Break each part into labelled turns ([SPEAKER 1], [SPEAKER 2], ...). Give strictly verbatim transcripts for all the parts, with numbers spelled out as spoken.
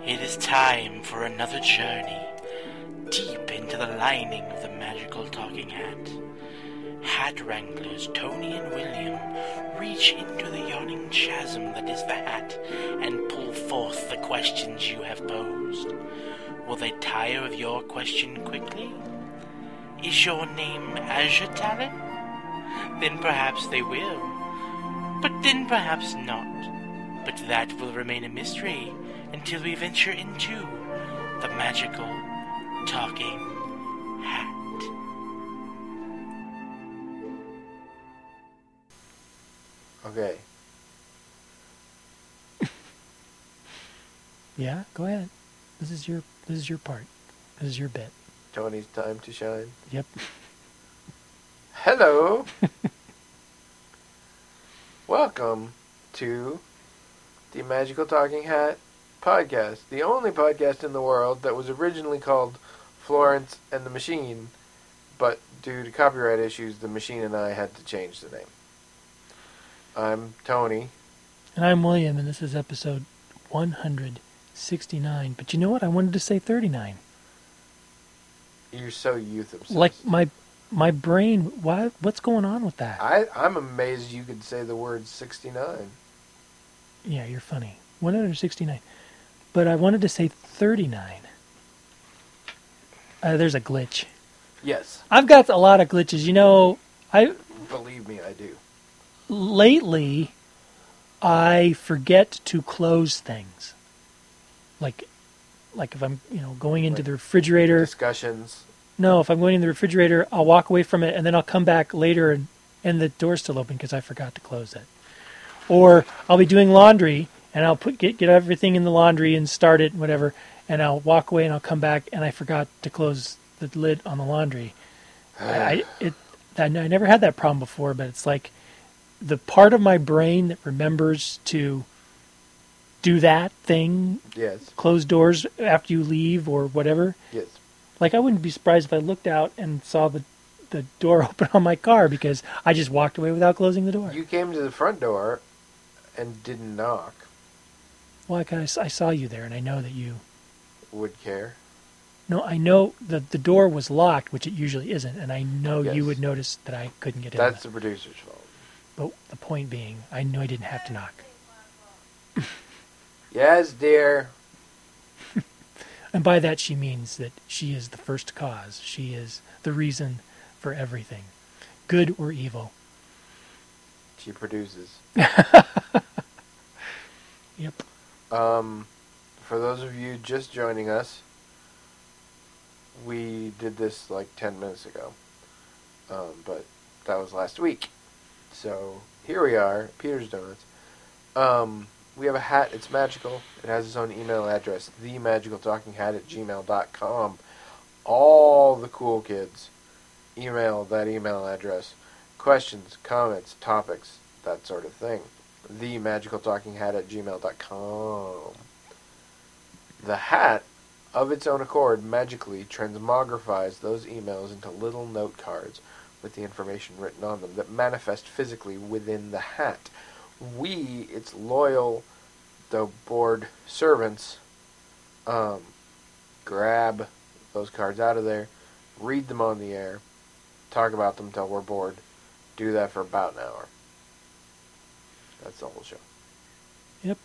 [SPEAKER 1] It is time for another journey deep into the lining of the magical talking hat. Hat wranglers Tony and William reach into the yawning chasm that is the hat and pull forth the questions you have posed. Will they tire of your question quickly? Is your name Azure Talon? Then perhaps they will. But then perhaps not. But that will remain a mystery until we venture into the magical talking hat.
[SPEAKER 2] Okay.
[SPEAKER 3] Yeah, go ahead. This is your this is your part. This is your bit.
[SPEAKER 2] Tony's time to shine.
[SPEAKER 3] Yep.
[SPEAKER 2] Hello. Welcome to the Magical Talking Hat podcast, the only podcast in the world that was originally called Florence and the Machine, but due to copyright issues, the Machine and I had to change the name. I'm Tony.
[SPEAKER 3] And I'm William, and this is episode one hundred sixty-nine. But you know what? I wanted to say thirty-nine.
[SPEAKER 2] You're so youth obsessed.
[SPEAKER 3] Like my my brain. Why? What's going on with that?
[SPEAKER 2] I, I'm amazed you could say the word sixty-nine.
[SPEAKER 3] Yeah, you're funny. one hundred sixty-nine. But I wanted to say thirty-nine. Uh, there's a glitch.
[SPEAKER 2] Yes.
[SPEAKER 3] I've got a lot of glitches. You know, I
[SPEAKER 2] Believe me, I do.
[SPEAKER 3] lately I forget to close things. Like, like if I'm, you know, going into
[SPEAKER 2] Like
[SPEAKER 3] the refrigerator.
[SPEAKER 2] Discussions.
[SPEAKER 3] No, if I'm going in the refrigerator, I'll walk away from it and then I'll come back later and, and the door's still open because I forgot to close it. Or I'll be doing laundry and I'll put get get everything in the laundry and start it, whatever, and I'll walk away and I'll come back and I forgot to close the lid on the laundry. I, I it I never had that problem before, but it's like the part of my brain that remembers to do that thing,
[SPEAKER 2] Yes.
[SPEAKER 3] close doors after you leave or whatever.
[SPEAKER 2] Yes.
[SPEAKER 3] Like, I wouldn't be surprised if I looked out and saw the, the door open on my car because I just walked away without closing the door.
[SPEAKER 2] You came to the front door and didn't knock.
[SPEAKER 3] Well, like I, I saw you there, and I know that you...
[SPEAKER 2] Would care.
[SPEAKER 3] No, I know that the door was locked, which it usually isn't, and I know
[SPEAKER 2] Yes.
[SPEAKER 3] you would notice that I couldn't get in.
[SPEAKER 2] That's the producer's fault.
[SPEAKER 3] But the point being, I knew I didn't have to knock.
[SPEAKER 2] Yes, dear.
[SPEAKER 3] And by that she means that she is the first cause. She is the reason for everything, good or evil.
[SPEAKER 2] She produces.
[SPEAKER 3] Yep.
[SPEAKER 2] Um, for those of you just joining us, we did this like ten minutes ago. Um, but that was last week. So here we are, Peter's Donuts. Um, we have a hat. It's magical. It has its own email address, the magical talking hat at gmail dot com. All the cool kids email that email address. Questions, comments, topics, that sort of thing. the magical talking hat at gmail dot com. The hat, of its own accord, magically transmogrifies those emails into little note cards with the information written on them that manifest physically within the hat. We, its loyal, though bored servants, um, grab those cards out of there, read them on the air, talk about them till we're bored, do that for about an hour. That's the whole show.
[SPEAKER 3] Yep.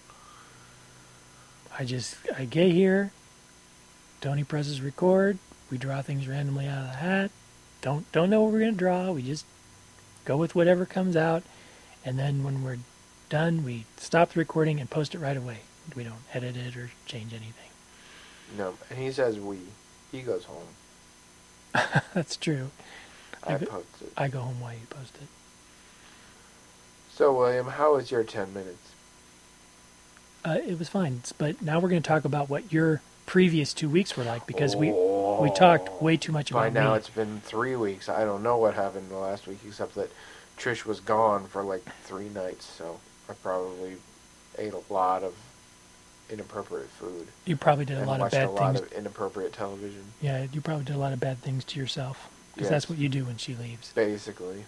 [SPEAKER 3] I just, I get here, Tony presses record, we draw things randomly out of the hat, don't don't know what we're going to draw, we just go with whatever comes out, and then when we're done, we stop the recording and post it right away. We don't edit it or change anything.
[SPEAKER 2] No, and he says we. He goes home.
[SPEAKER 3] That's true.
[SPEAKER 2] I,
[SPEAKER 3] I go,
[SPEAKER 2] post it.
[SPEAKER 3] I go home while you post it.
[SPEAKER 2] So, William, how was your ten minutes?
[SPEAKER 3] Uh, it was fine, but now we're going to talk about what your previous two weeks were like because we
[SPEAKER 2] Oh.
[SPEAKER 3] we talked way too much
[SPEAKER 2] By
[SPEAKER 3] about
[SPEAKER 2] now
[SPEAKER 3] me.
[SPEAKER 2] it's been three weeks. I don't know what happened the last week except that Trish was gone for like three nights, so I probably ate a lot of inappropriate food.
[SPEAKER 3] You probably did a
[SPEAKER 2] and
[SPEAKER 3] lot of
[SPEAKER 2] watched
[SPEAKER 3] bad
[SPEAKER 2] a lot
[SPEAKER 3] things.
[SPEAKER 2] of inappropriate television.
[SPEAKER 3] Yeah, you probably did a lot of bad things to yourself because
[SPEAKER 2] Yes.
[SPEAKER 3] that's what you do when she leaves.
[SPEAKER 2] Basically.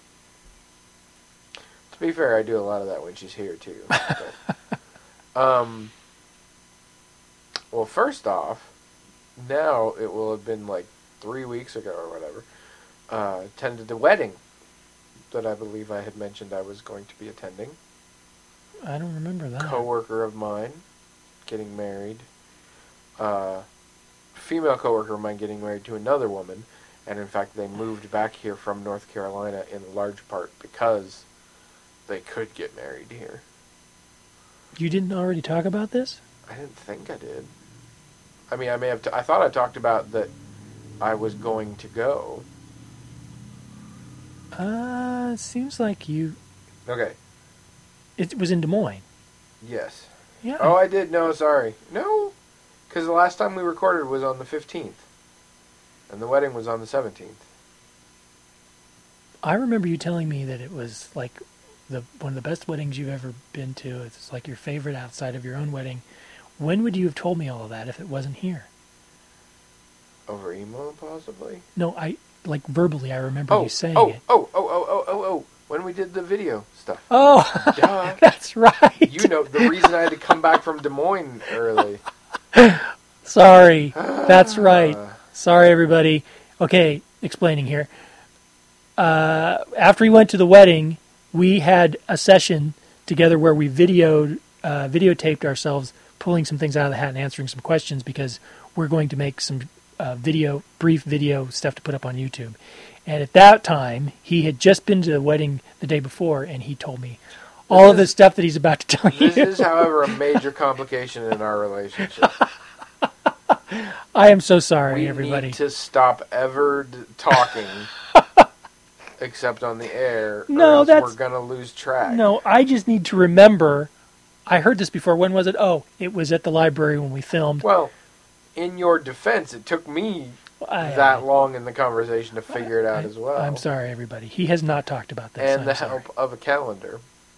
[SPEAKER 2] To be fair, I do a lot of that when she's here too. But, um, Well, first off, now it will have been like three weeks ago or whatever, uh, attended the wedding that I believe I had mentioned I was going to be attending.
[SPEAKER 3] I don't remember that.
[SPEAKER 2] Coworker of mine getting married. Uh, female coworker of mine getting married to another woman. And in fact, they moved back here from North Carolina in large part because they could get married here.
[SPEAKER 3] You didn't already talk about this?
[SPEAKER 2] I didn't think I did. I mean, I may have. T- I thought I talked about that I was going to go.
[SPEAKER 3] Uh, seems like you...
[SPEAKER 2] Okay.
[SPEAKER 3] It was in Des Moines.
[SPEAKER 2] Yes.
[SPEAKER 3] Yeah.
[SPEAKER 2] Oh, I did. No, sorry. No, because the last time we recorded was on the fifteenth. And the wedding was on the seventeenth.
[SPEAKER 3] I remember you telling me that it was like the one of the best weddings you've ever been to. It's like your favorite outside of your own wedding. When would you have told me all of that if it wasn't here?
[SPEAKER 2] Over email, possibly?
[SPEAKER 3] No, I like verbally. I remember
[SPEAKER 2] oh,
[SPEAKER 3] you saying
[SPEAKER 2] oh,
[SPEAKER 3] it.
[SPEAKER 2] Oh, oh, oh, oh, oh, oh! When we did the video stuff.
[SPEAKER 3] Oh,
[SPEAKER 2] Duh.
[SPEAKER 3] That's right.
[SPEAKER 2] You know the reason I had to come back from Des Moines early.
[SPEAKER 3] Sorry, that's right. Sorry, everybody. Okay, explaining here. Uh, after we went to the wedding, we had a session together where we videoed, uh, videotaped ourselves pulling some things out of the hat and answering some questions because we're going to make some uh, video, brief video stuff to put up on YouTube. And at that time, he had just been to the wedding the day before, and he told me all
[SPEAKER 2] this
[SPEAKER 3] of the
[SPEAKER 2] is,
[SPEAKER 3] stuff that he's about to tell
[SPEAKER 2] this
[SPEAKER 3] you.
[SPEAKER 2] This is, however, a major complication in our relationship.
[SPEAKER 3] I am so sorry,
[SPEAKER 2] we
[SPEAKER 3] everybody.
[SPEAKER 2] We need to stop ever d- talking, except on the air.
[SPEAKER 3] No,
[SPEAKER 2] or else
[SPEAKER 3] that's
[SPEAKER 2] we're gonna lose track.
[SPEAKER 3] No, I just need to remember. I heard this before. When was it? Oh, it was at the library when we filmed.
[SPEAKER 2] Well, in your defense, it took me
[SPEAKER 3] I,
[SPEAKER 2] that
[SPEAKER 3] I,
[SPEAKER 2] long in the conversation to figure it out
[SPEAKER 3] I,
[SPEAKER 2] as well.
[SPEAKER 3] I'm sorry, everybody. He has not talked about this.
[SPEAKER 2] And
[SPEAKER 3] I'm
[SPEAKER 2] the
[SPEAKER 3] sorry.
[SPEAKER 2] help of a calendar.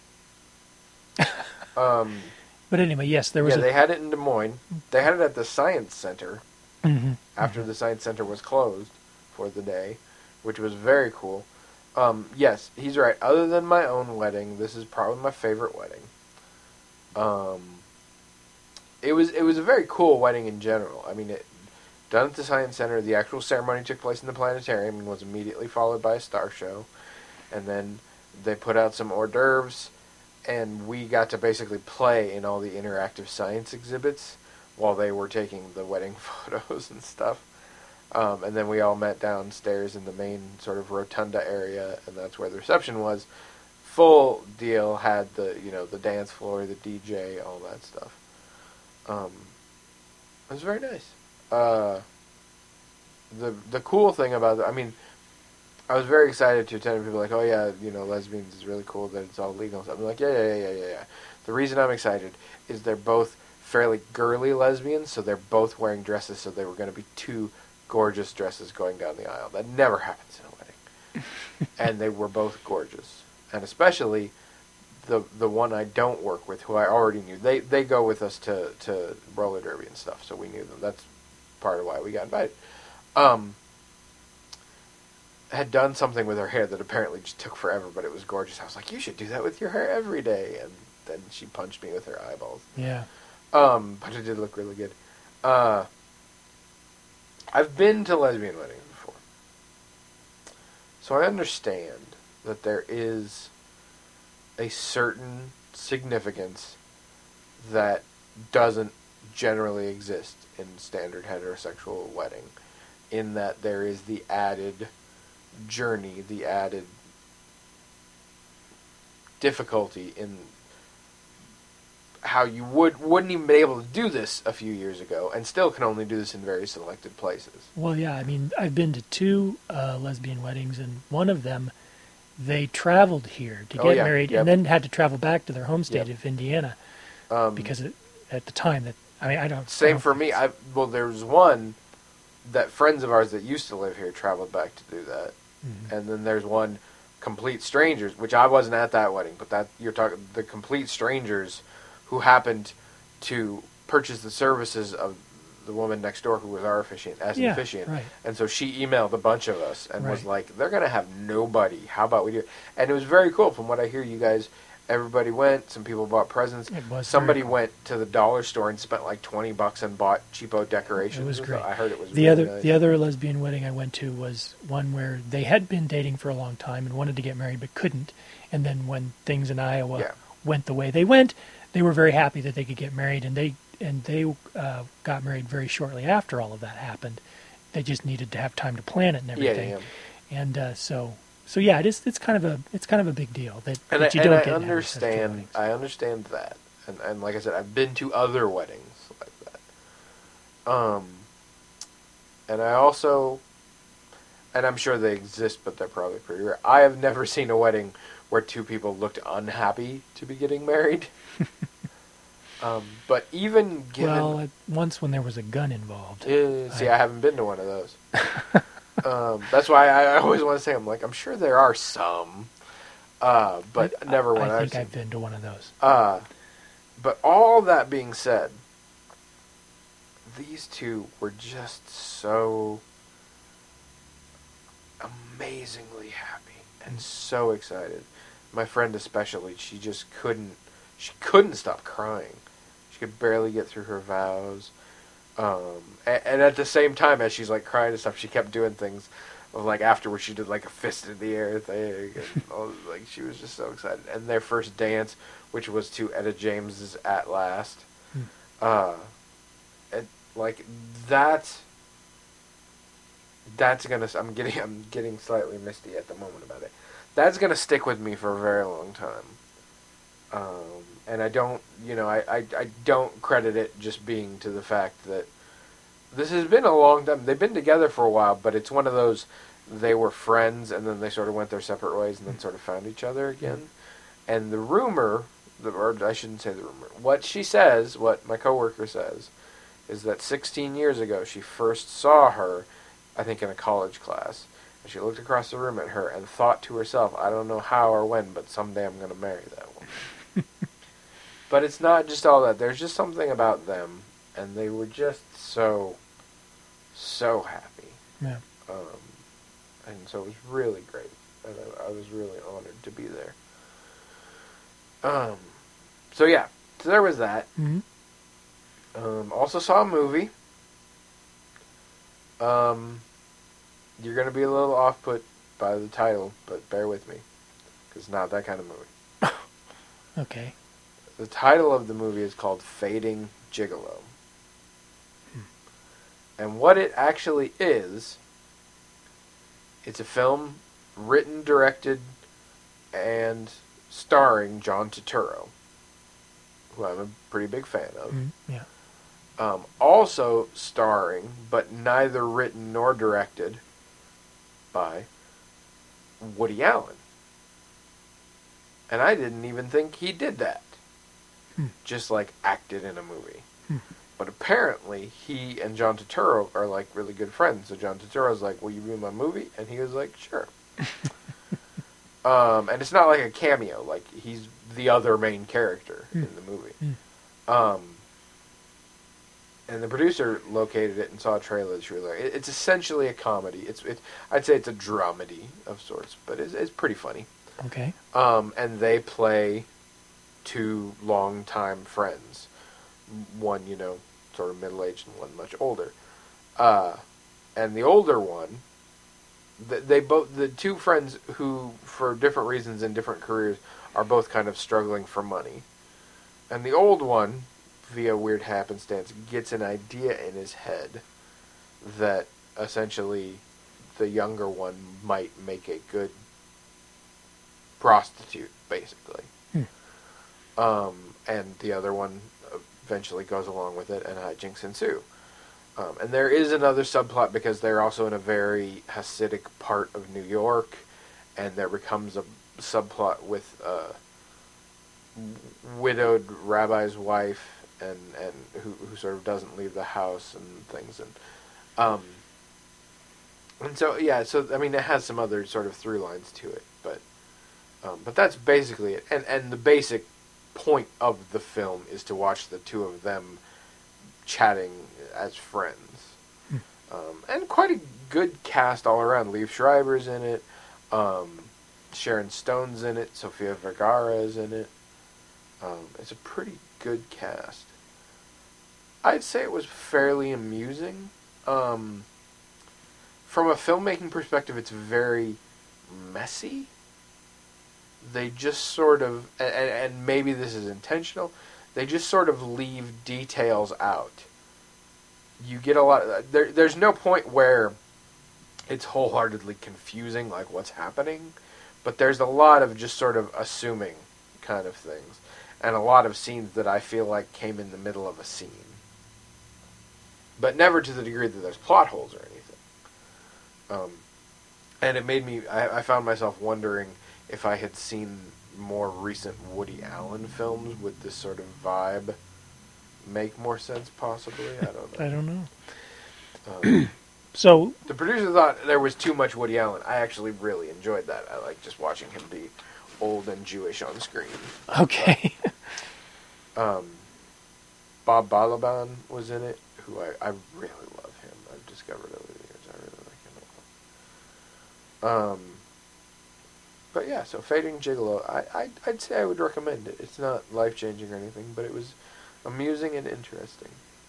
[SPEAKER 2] um.
[SPEAKER 3] But anyway, yes, there was.
[SPEAKER 2] Yeah,
[SPEAKER 3] a,
[SPEAKER 2] they had it in Des Moines. They had it at the Science Center
[SPEAKER 3] mm-hmm,
[SPEAKER 2] after
[SPEAKER 3] mm-hmm.
[SPEAKER 2] the Science Center was closed for the day, which was very cool. Um, yes, he's right. Other than my own wedding, this is probably my favorite wedding. Um, it was it was a very cool wedding in general. I mean, it done at the Science Center. The actual ceremony took place in the planetarium and was immediately followed by a star show, and then they put out some hors d'oeuvres. And we got to basically play in all the interactive science exhibits while they were taking the wedding photos and stuff. Um, and then we all met downstairs in the main sort of rotunda area, and that's where the reception was. Full deal, had the you know the dance floor, the D J, all that stuff. Um, it was very nice. Uh, the the cool thing about it, I mean. I was very excited to attend. People were like, oh yeah, you know, lesbians is really cool that it's all legal and stuff. I'm like, yeah, yeah, yeah, yeah, yeah. The reason I'm excited is they're both fairly girly lesbians, so they're both wearing dresses, so they were going to be two gorgeous dresses going down the aisle. That never happens in a wedding. And they were both gorgeous. And especially the the one I don't work with, who I already knew. They they go with us to, to roller derby and stuff, so we knew them. That's part of why we got invited. Um... had done something with her hair that apparently just took forever, but it was gorgeous. I was like, you should do that with your hair every day. And then she punched me with her eyeballs.
[SPEAKER 3] Yeah.
[SPEAKER 2] Um, but it did look really good. Uh, I've been to lesbian weddings before. So I understand that there is a certain significance that doesn't generally exist in standard heterosexual wedding, in that there is the added journey, the added difficulty in how you would wouldn't even be able to do this a few years ago, and still can only do this in very selected places.
[SPEAKER 3] Well, yeah, I mean, I've been to two uh, lesbian weddings, and one of them, they traveled here to
[SPEAKER 2] Oh,
[SPEAKER 3] get
[SPEAKER 2] yeah,
[SPEAKER 3] married,
[SPEAKER 2] yep.
[SPEAKER 3] and then had to travel back to their home state
[SPEAKER 2] Yep.
[SPEAKER 3] of Indiana
[SPEAKER 2] Um,
[SPEAKER 3] because it, at the time that I mean, I don't. I
[SPEAKER 2] Same
[SPEAKER 3] don't
[SPEAKER 2] for me. I well, there was one that friends of ours that used to live here traveled back to do that,
[SPEAKER 3] mm-hmm.
[SPEAKER 2] and then there's one complete strangers, which I wasn't at that wedding, but that you're talking the complete strangers who happened to purchase the services of the woman next door who was our officiant as an
[SPEAKER 3] Yeah,
[SPEAKER 2] officiant,
[SPEAKER 3] right.
[SPEAKER 2] and so she emailed a bunch of us and was
[SPEAKER 3] Right.
[SPEAKER 2] like, "They're gonna have nobody. How about we do it?" And it was very cool. From what I hear, you guys Everybody went. Some people bought presents.
[SPEAKER 3] It was
[SPEAKER 2] Somebody
[SPEAKER 3] very cool.
[SPEAKER 2] went to the dollar store and spent like twenty bucks and bought cheapo decorations.
[SPEAKER 3] It was great.
[SPEAKER 2] I heard it was
[SPEAKER 3] The
[SPEAKER 2] really
[SPEAKER 3] other
[SPEAKER 2] nice.
[SPEAKER 3] the other lesbian wedding I went to was one where they had been dating for a long time and wanted to get married but couldn't. And then when things in Iowa
[SPEAKER 2] Yeah.
[SPEAKER 3] went the way they went, they were very happy that they could get married, and they and they uh, got married very shortly after all of that happened. They just needed to have time to plan it and
[SPEAKER 2] Yeah,
[SPEAKER 3] everything.
[SPEAKER 2] yeah.
[SPEAKER 3] And uh, so so yeah, it is. It's kind of a it's kind of a big deal that,
[SPEAKER 2] And,
[SPEAKER 3] that
[SPEAKER 2] I,
[SPEAKER 3] you don't
[SPEAKER 2] and I
[SPEAKER 3] get nowadays after
[SPEAKER 2] understand.
[SPEAKER 3] weddings.
[SPEAKER 2] I understand that, and and like I said, I've been to other weddings like that. Um, and I also, and I'm sure they exist, but they're probably pretty rare. I have never seen a wedding where two people looked unhappy to be getting married. um, but even given,
[SPEAKER 3] Well, uh, once when there was a gun involved.
[SPEAKER 2] Eh, see,
[SPEAKER 3] I-
[SPEAKER 2] I haven't been to one of those. um, that's why I, I always want to say, I'm like, I'm sure there are some, uh, but
[SPEAKER 3] I-
[SPEAKER 2] never one
[SPEAKER 3] I
[SPEAKER 2] I've
[SPEAKER 3] think
[SPEAKER 2] seen.
[SPEAKER 3] I've been to one of those.
[SPEAKER 2] Uh, but all that being said, these two were just so amazingly happy and so excited. My friend especially, she just couldn't, she couldn't stop crying. She could barely get through her vows. Um, and, and at the same time, as she's like crying and stuff, she kept doing things. Like afterwards, she did like a fist in the air thing, and all, like she was just so excited. And their first dance, which was to Etta James's "At Last,"
[SPEAKER 3] Hmm.
[SPEAKER 2] uh, and like that. That's gonna. I'm getting. I'm getting slightly misty at the moment about it. That's gonna stick with me for a very long time. Um, and I don't. You know, I, I. I don't credit it just being to the fact that this has been a long time. They've been together for a while, but it's one of those. They were friends, and then they sort of went their separate ways, and then sort of found each other again. And the rumor, the, or I shouldn't say the rumor. What she says, what my coworker says, is that sixteen years ago she first saw her. I think in a college class. And she looked across the room at her and thought to herself, I don't know how or when, but someday I'm going to marry that woman. But it's not just all that. There's just something about them, and they were just so, so happy.
[SPEAKER 3] Yeah.
[SPEAKER 2] Um, and so it was really great. And I, I was really honored to be there. Um, so yeah, so there was that.
[SPEAKER 3] hmm
[SPEAKER 2] Um, also saw a movie. Um, you're going to be a little off-put by the title, but bear with me, because it's not that kind of movie.
[SPEAKER 3] Okay.
[SPEAKER 2] The title of the movie is called Fading Gigolo.
[SPEAKER 3] Hmm.
[SPEAKER 2] And what it actually is, it's a film written, directed, and starring John Turturro, who I'm a pretty big fan of.
[SPEAKER 3] Mm, yeah.
[SPEAKER 2] Um, also starring, but neither written nor directed, by Woody Allen. And I didn't even think he did that.
[SPEAKER 3] Hmm.
[SPEAKER 2] Just like acted in a movie.
[SPEAKER 3] Hmm.
[SPEAKER 2] But apparently he and John Turturro are like really good friends. So John Turturro's like, will you be in my movie? And he was like, sure. um, and it's not like a cameo. Like he's the other main character
[SPEAKER 3] Hmm.
[SPEAKER 2] in the movie.
[SPEAKER 3] Hmm.
[SPEAKER 2] Um, and the producer located it and saw a trailer. The trailer. It, it's essentially a comedy. It's, it, I'd say it's a dramedy of sorts, but it's, it's pretty funny.
[SPEAKER 3] Okay.
[SPEAKER 2] Um, and they play two longtime friends. One, you know, sort of middle-aged, and one much older. Uh, and the older one, th- they both, the two friends who, for different reasons and different careers, are both kind of struggling for money. And the old one, via weird happenstance, gets an idea in his head that essentially the younger one might make a good prostitute, basically.
[SPEAKER 3] Hmm.
[SPEAKER 2] Um, and the other one eventually goes along with it, and hijinks ensue. Um, and there is another subplot because they're also in a very Hasidic part of New York, and there becomes a subplot with a widowed rabbi's wife, and, and who who sort of doesn't leave the house and things, and um, and so yeah, so I mean it has some other sort of through lines to it, but um, but that's basically it, and and the basic point of the film is to watch the two of them chatting as friends.
[SPEAKER 3] Hmm.
[SPEAKER 2] Um, and quite a good cast all around. Liev Schreiber's in it. Um, Sharon Stone's in it. Sofia Vergara is in it. Um, it's a pretty good cast. I'd say it was fairly amusing. Um, from a filmmaking perspective, it's very messy. They just sort of, and, and maybe this is intentional, they just sort of leave details out. You get a lot of, there, there's no point where it's wholeheartedly confusing, like what's happening, but there's a lot of just sort of assuming kind of things, and a lot of scenes that I feel like came in the middle of a scene. But never to the degree that there's plot holes or anything. Um, and it made me, I, I found myself wondering if I had seen more recent Woody Allen films with this sort of vibe make more sense, possibly. I don't know.
[SPEAKER 3] I don't know.
[SPEAKER 2] Um,
[SPEAKER 3] So
[SPEAKER 2] the producer thought there was too much Woody Allen. I actually really enjoyed that. I like just watching him be old and Jewish on screen.
[SPEAKER 3] okay.
[SPEAKER 2] Um, Bob Balaban was in it, who I, I really love him. I've discovered over the years. I really like him a lot. Um, but yeah, so Fading Gigolo, I, I, I'd say I would recommend it. It's not life-changing or anything, but it was amusing and interesting.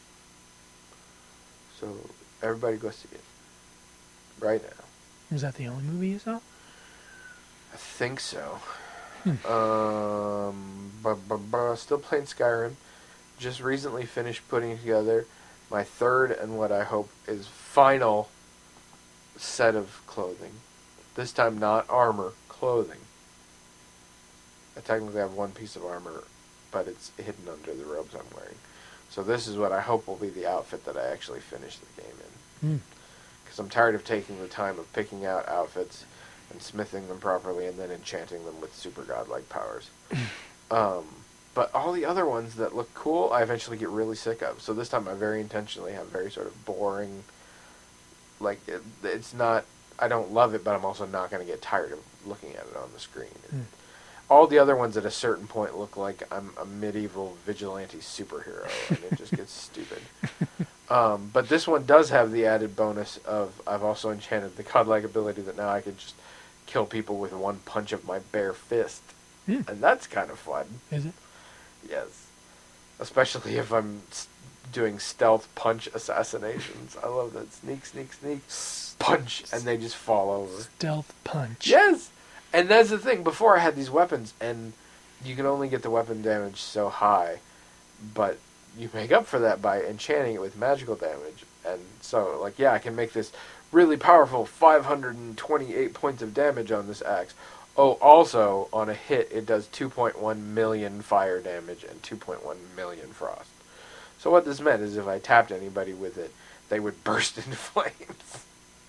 [SPEAKER 2] So everybody go see it. Right now.
[SPEAKER 3] Was that the only movie you saw?
[SPEAKER 2] I think so.
[SPEAKER 3] Hmm.
[SPEAKER 2] Um, bu- bu- bu- still playing Skyrim. Just recently finished putting together my third and what I hope is final set of clothing. This time not armor, clothing. I technically have one piece of armor, but it's hidden under the robes I'm wearing. So this is what I hope will be the outfit that I actually finish the game in.
[SPEAKER 3] Hmm.
[SPEAKER 2] Because I'm tired of taking the time of picking out outfits and smithing them properly and then enchanting them with super godlike powers. um, but all the other ones that look cool, I eventually get really sick of. So this time I very intentionally have very sort of boring, like, it, it's not, I don't love it, but I'm also not going to get tired of looking at it on the screen.
[SPEAKER 3] Hmm.
[SPEAKER 2] All the other ones at a certain point look like I'm a medieval vigilante superhero, and it just gets stupid. Um, but this one does have the added bonus of I've also enchanted the godlike ability that now I can just kill people with one punch of my bare fist.
[SPEAKER 3] Hmm.
[SPEAKER 2] And that's kind of fun.
[SPEAKER 3] Is it?
[SPEAKER 2] Yes. Especially if I'm s- doing stealth punch assassinations. I love that. Sneak, sneak, sneak, punch, and they just fall over.
[SPEAKER 3] Stealth punch.
[SPEAKER 2] Yes! And that's the thing. Before I had these weapons, and you can only get the weapon damage so high, but you make up for that by enchanting it with magical damage. And so, like, yeah, I can make this really powerful five hundred twenty-eight points of damage on this axe. Oh, also, on a hit, it does two point one million fire damage and two point one million frost. So what this meant is if I tapped anybody with it, they would burst into flames.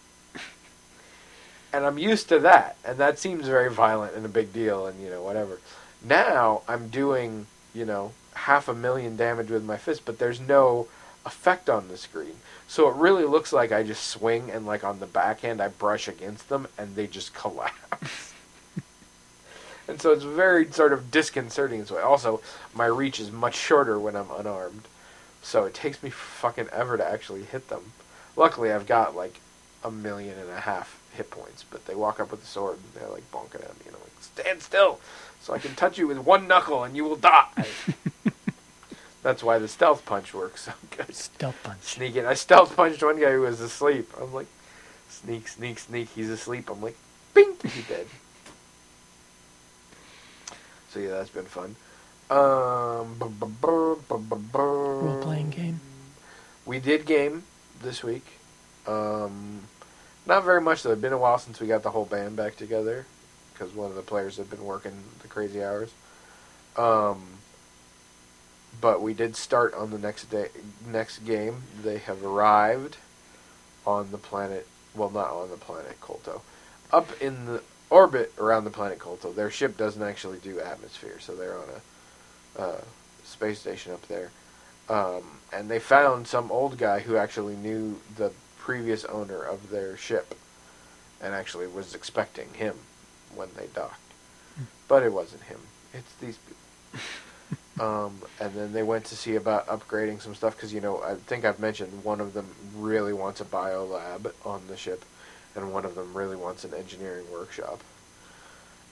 [SPEAKER 2] And I'm used to that, and that seems very violent and a big deal and, you know, whatever. Now, I'm doing, you know, half a million damage with my fist, but there's no effect on the screen. So it really looks like I just swing, and, like, on the backhand, I brush against them, and they just collapse. And so it's very sort of disconcerting this way. Also, my reach is much shorter when I'm unarmed, so it takes me fucking ever to actually hit them. Luckily, I've got, like, a million and a half hit points, but they walk up with a sword and they're like bonking at me, and I'm like, stand still so I can touch you with one knuckle and you will die. That's why the stealth punch works so good.
[SPEAKER 3] Stealth punch.
[SPEAKER 2] Sneak in. I stealth punched one guy who was asleep. I'm like, sneak, sneak, sneak. He's asleep. I'm like, bing, he's dead. So yeah, that's been fun. Um,
[SPEAKER 3] Role playing game.
[SPEAKER 2] We did game this week. Um, not very much though. It's been a while since we got the whole band back together because one of the players had been working the crazy hours. Um, but we did start on the next day, next game. They have arrived on the planet. Well, not on the planet Kolto. Up in the orbit around the planet Kolto. Their ship doesn't actually do atmosphere, so they're on a uh, space station up there. Um, and they found some old guy who actually knew the previous owner of their ship and actually was expecting him when they docked. But it wasn't him. It's these people. um, and then they went to see about upgrading some stuff because, you know, I think I've mentioned one of them really wants a biolab on the ship and one of them really wants an engineering workshop.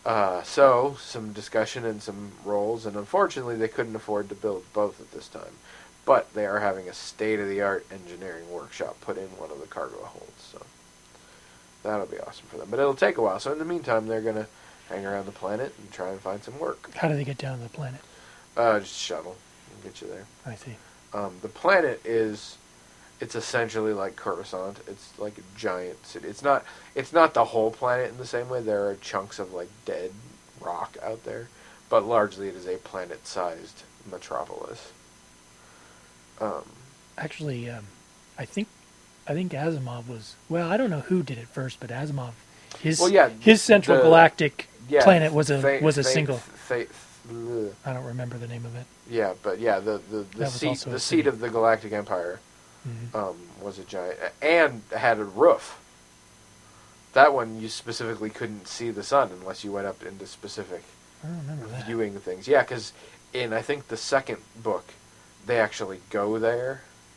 [SPEAKER 2] Uh, so, some discussion and some roles, and unfortunately they couldn't afford to build both at this time. But they are having a state-of-the-art engineering workshop put in one of the cargo holds, so that'll be awesome for them. But it'll take a while, so in the meantime they're going to hang around the planet and try and find some work.
[SPEAKER 3] How do they get down to the planet?
[SPEAKER 2] Uh, just shuttle and get you there.
[SPEAKER 3] I see.
[SPEAKER 2] Um, the planet is, it's essentially like Coruscant. It's like a giant city. It's not, it's not the whole planet in the same way. There are chunks of like dead rock out there, but largely it is a planet-sized metropolis. Um,
[SPEAKER 3] Actually, um, I think I think Asimov was, well, I don't know who did it first, but Asimov, his
[SPEAKER 2] well, yeah,
[SPEAKER 3] his central
[SPEAKER 2] the-
[SPEAKER 3] galactic
[SPEAKER 2] yeah,
[SPEAKER 3] planet was a
[SPEAKER 2] Tha-
[SPEAKER 3] was a
[SPEAKER 2] Tha-
[SPEAKER 3] single.
[SPEAKER 2] Tha- ugh.
[SPEAKER 3] I don't remember the name of it.
[SPEAKER 2] Yeah, but yeah, the the, the
[SPEAKER 3] That was
[SPEAKER 2] seat
[SPEAKER 3] also a
[SPEAKER 2] the
[SPEAKER 3] city.
[SPEAKER 2] seat of the Galactic Empire
[SPEAKER 3] Mhm.
[SPEAKER 2] um, was a giant and had a roof. That one you specifically couldn't see the sun unless you went up into specific
[SPEAKER 3] I don't remember that.
[SPEAKER 2] viewing things. Yeah, because in I think the second book, they actually go there.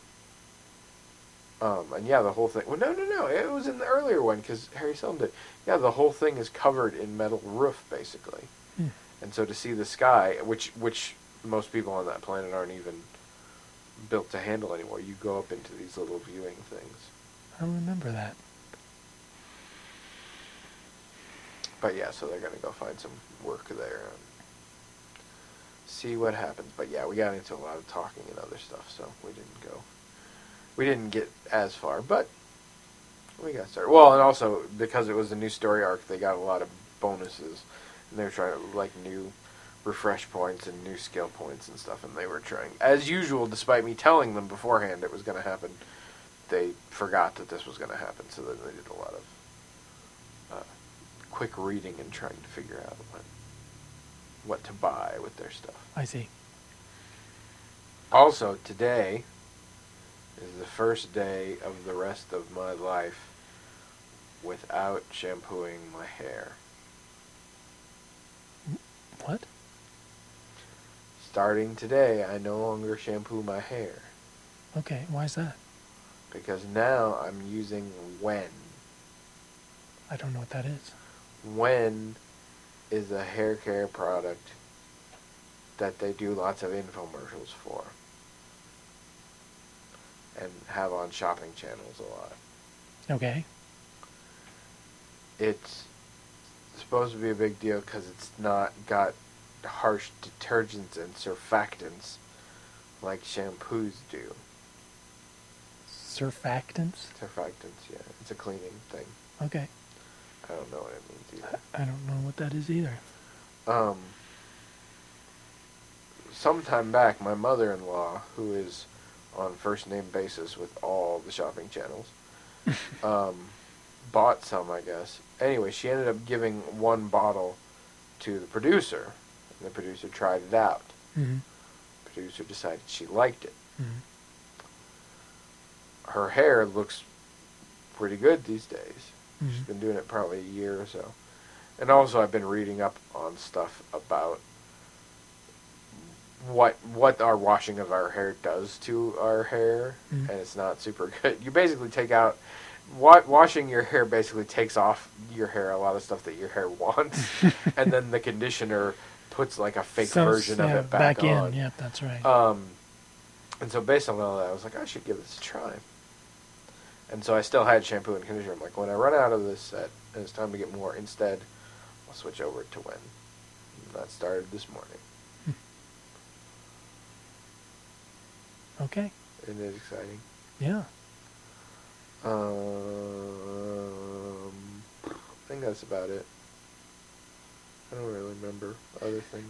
[SPEAKER 2] Um, and yeah, the whole thing. Well, no, no, no. It was in the earlier one because Harry Seldon did. Yeah, the whole thing is covered in metal roof basically.
[SPEAKER 3] Hmm.
[SPEAKER 2] And so to see the sky, which which most people on that planet aren't even built to handle anymore, you go up into these little viewing things.
[SPEAKER 3] I don't remember that.
[SPEAKER 2] But yeah, so they're gonna go find some work there and see what happens. But yeah, we got into a lot of talking and other stuff, so we didn't go. We didn't get as far, but we got started. Well, and also because it was a new story arc, they got a lot of bonuses, and they were trying to like new refresh points and new skill points and stuff, and they were trying, as usual, despite me telling them beforehand it was going to happen, they forgot that this was going to happen, so then they did a lot of uh, quick reading and trying to figure out what, what to buy with their stuff.
[SPEAKER 3] I see.
[SPEAKER 2] Also, today is the first day of the rest of my life without shampooing my hair.
[SPEAKER 3] What?
[SPEAKER 2] Starting today, I no longer shampoo my hair.
[SPEAKER 3] Okay, why is that?
[SPEAKER 2] Because now I'm using Wen.
[SPEAKER 3] I don't know what that is.
[SPEAKER 2] Wen is a hair care product that they do lots of infomercials for. And have on shopping channels a lot.
[SPEAKER 3] Okay.
[SPEAKER 2] It's supposed to be a big deal because it's not got harsh detergents and surfactants like shampoos do.
[SPEAKER 3] Surfactants?
[SPEAKER 2] Surfactants, yeah. It's a cleaning thing.
[SPEAKER 3] Okay.
[SPEAKER 2] I don't know what it means either.
[SPEAKER 3] I, I don't know what that is either.
[SPEAKER 2] Um, sometime back, my mother-in-law, who is on first name basis with all the shopping channels, um, bought some, I guess. Anyway, she ended up giving one bottle to the producer, and the producer tried it out.
[SPEAKER 3] Mm-hmm.
[SPEAKER 2] The producer decided she liked it.
[SPEAKER 3] Mm-hmm.
[SPEAKER 2] Her hair looks pretty good these days.
[SPEAKER 3] Mm-hmm.
[SPEAKER 2] She's been doing it probably a year or so. And also I've been reading up on stuff about what what our washing of our hair does to our hair,
[SPEAKER 3] Mm-hmm.
[SPEAKER 2] and it's not super good. You basically take out, wa- washing your hair basically takes off your hair a lot of stuff that your hair wants, and then the conditioner puts like a fake
[SPEAKER 3] So,
[SPEAKER 2] version
[SPEAKER 3] yeah,
[SPEAKER 2] of it back,
[SPEAKER 3] in.
[SPEAKER 2] on.
[SPEAKER 3] Yep, that's right.
[SPEAKER 2] Um, and so based on all that, I was like, I should give this a try. And so I still had shampoo and conditioner. I'm like, when I run out of this set and it's time to get more, instead, I'll switch over to Wen. And that started this morning.
[SPEAKER 3] Okay.
[SPEAKER 2] Isn't it exciting?
[SPEAKER 3] Yeah.
[SPEAKER 2] Um, I think that's about it. I don't really remember other things.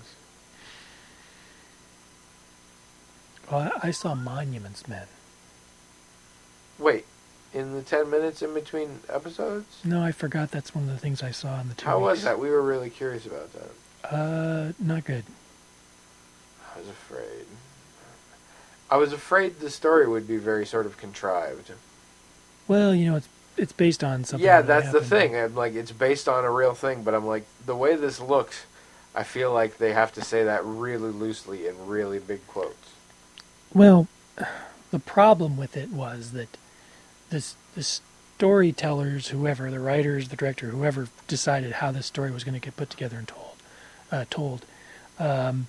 [SPEAKER 3] Well, I, I saw Monuments Men.
[SPEAKER 2] Wait, in the ten minutes in between episodes?
[SPEAKER 3] No, I forgot that's one of the things I saw in the two
[SPEAKER 2] How
[SPEAKER 3] weeks.
[SPEAKER 2] was that? We were really curious about that.
[SPEAKER 3] Uh, not good.
[SPEAKER 2] I was afraid. I was afraid the story would be very sort of contrived.
[SPEAKER 3] Well, you know, it's it's based on something.
[SPEAKER 2] Yeah,
[SPEAKER 3] that
[SPEAKER 2] that's the
[SPEAKER 3] happened.
[SPEAKER 2] thing. I'm like, it's based on a real thing, but I'm like, the way this looks, I feel like they have to say that really loosely in really big quotes.
[SPEAKER 3] Well, the problem with it was that this this storytellers, whoever, the writers, the director, whoever decided how this story was going to get put together and told, uh, told, um,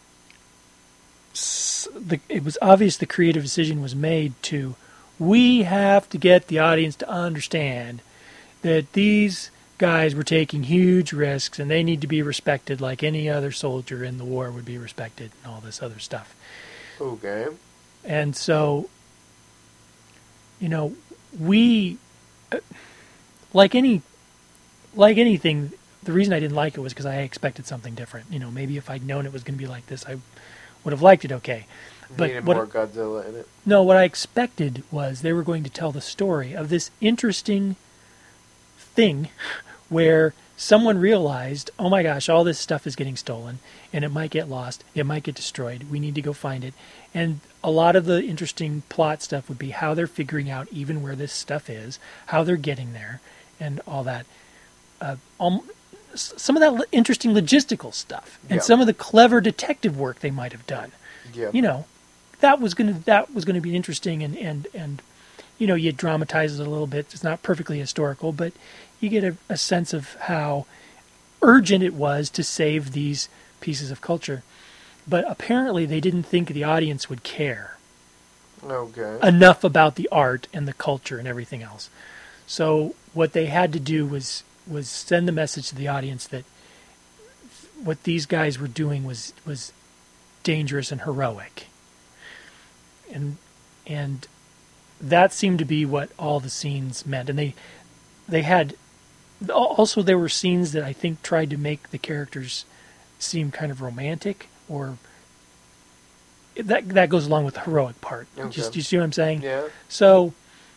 [SPEAKER 3] the, it was obvious the creative decision was made to, we have to get the audience to understand that these guys were taking huge risks and they need to be respected like any other soldier in the war would be respected and all this other stuff.
[SPEAKER 2] Okay.
[SPEAKER 3] And so, you know, we, uh, like any, like anything, the reason I didn't like it was because I expected something different. You know, maybe if I'd known it was going to be like this, I would have liked it okay. But
[SPEAKER 2] Needed
[SPEAKER 3] what,
[SPEAKER 2] more Godzilla in it.
[SPEAKER 3] No, what I expected was they were going to tell the story of this interesting thing where someone realized, oh my gosh, all this stuff is getting stolen, and it might get lost, it might get destroyed, we need to go find it. And a lot of the interesting plot stuff would be how they're figuring out even where this stuff is, how they're getting there, and all that. Uh, um, some of that l- interesting logistical stuff, and
[SPEAKER 2] Yeah.
[SPEAKER 3] some of the clever detective work they might have done.
[SPEAKER 2] Yeah.
[SPEAKER 3] You know, that was gonna that was gonna be interesting, and and and you know, you dramatize it a little bit. It's not perfectly historical, but you get a, a sense of how urgent it was to save these pieces of culture. But apparently, they didn't think the audience would care
[SPEAKER 2] Okay.
[SPEAKER 3] enough about the art and the culture and everything else. So what they had to do was was send the message to the audience that what these guys were doing was was dangerous and heroic. And and that seemed to be what all the scenes meant. And they they had also there were scenes that I think tried to make the characters seem kind of romantic, or that that goes along with the heroic part.
[SPEAKER 2] Okay.
[SPEAKER 3] Just you see what I'm saying?
[SPEAKER 2] Yeah.
[SPEAKER 3] So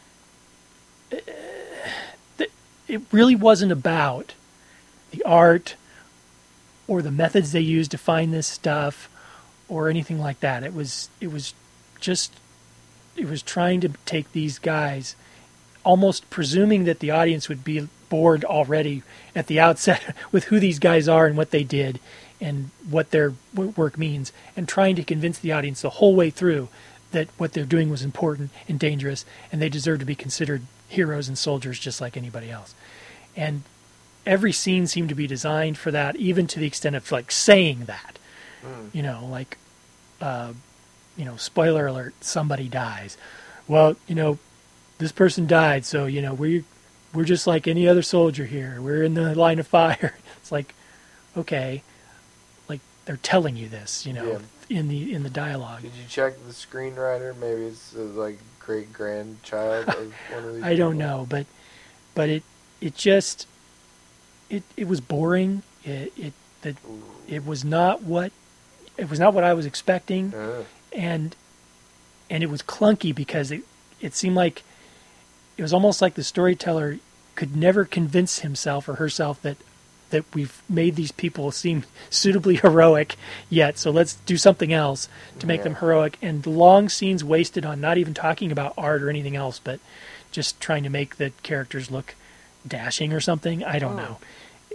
[SPEAKER 3] uh, th- it really wasn't about the art or the methods they used to find this stuff or anything like that. It was it was just it was trying to take these guys, almost presuming that the audience would be bored already at the outset with who these guys are and what they did and what their work means, and trying to convince the audience the whole way through that what they're doing was important and dangerous and they deserve to be considered heroes and soldiers just like anybody else. And every scene seemed to be designed for that, even to the extent of like saying that.
[SPEAKER 2] Mm.
[SPEAKER 3] You know, like, uh, you know, spoiler alert, somebody dies. Well, you know, this person died, so, you know, we, we're just like any other soldier here. We're in the line of fire. It's like, okay, like they're telling you this, you know,
[SPEAKER 2] Yeah.
[SPEAKER 3] in the in the dialogue.
[SPEAKER 2] Did you check the screenwriter? Maybe it's uh, like great grandchild of one of these.
[SPEAKER 3] I don't
[SPEAKER 2] people?
[SPEAKER 3] know, but but it it just it it was boring. It it that it was not what it was not what I was expecting.
[SPEAKER 2] Uh,
[SPEAKER 3] and and it was clunky because it it seemed like it was almost like the storyteller could never convince himself or herself that that we've made these people seem suitably heroic yet, so let's do something else to make
[SPEAKER 2] Yeah.
[SPEAKER 3] them heroic. And long scenes wasted on not even talking about art or anything else, but just trying to make the characters look dashing or something. I don't
[SPEAKER 2] Oh.
[SPEAKER 3] know.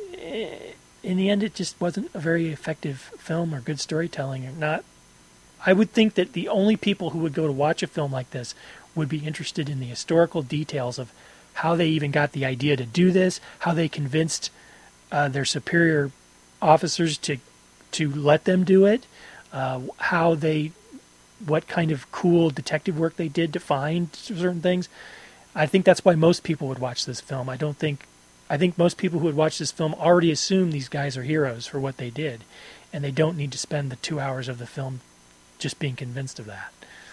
[SPEAKER 3] In the end, it just wasn't a very effective film or good storytelling. Or not. I would think that the only people who would go to watch a film like this would be interested in the historical details of how they even got the idea to do this, how they convinced uh, their superior officers to to let them do it, uh, how they, what kind of cool detective work they did to find certain things. I think that's why most people would watch this film. I don't think, I think most people who would watch this film already assume these guys are heroes for what they did, and they don't need to spend the two hours of the film just being convinced of that.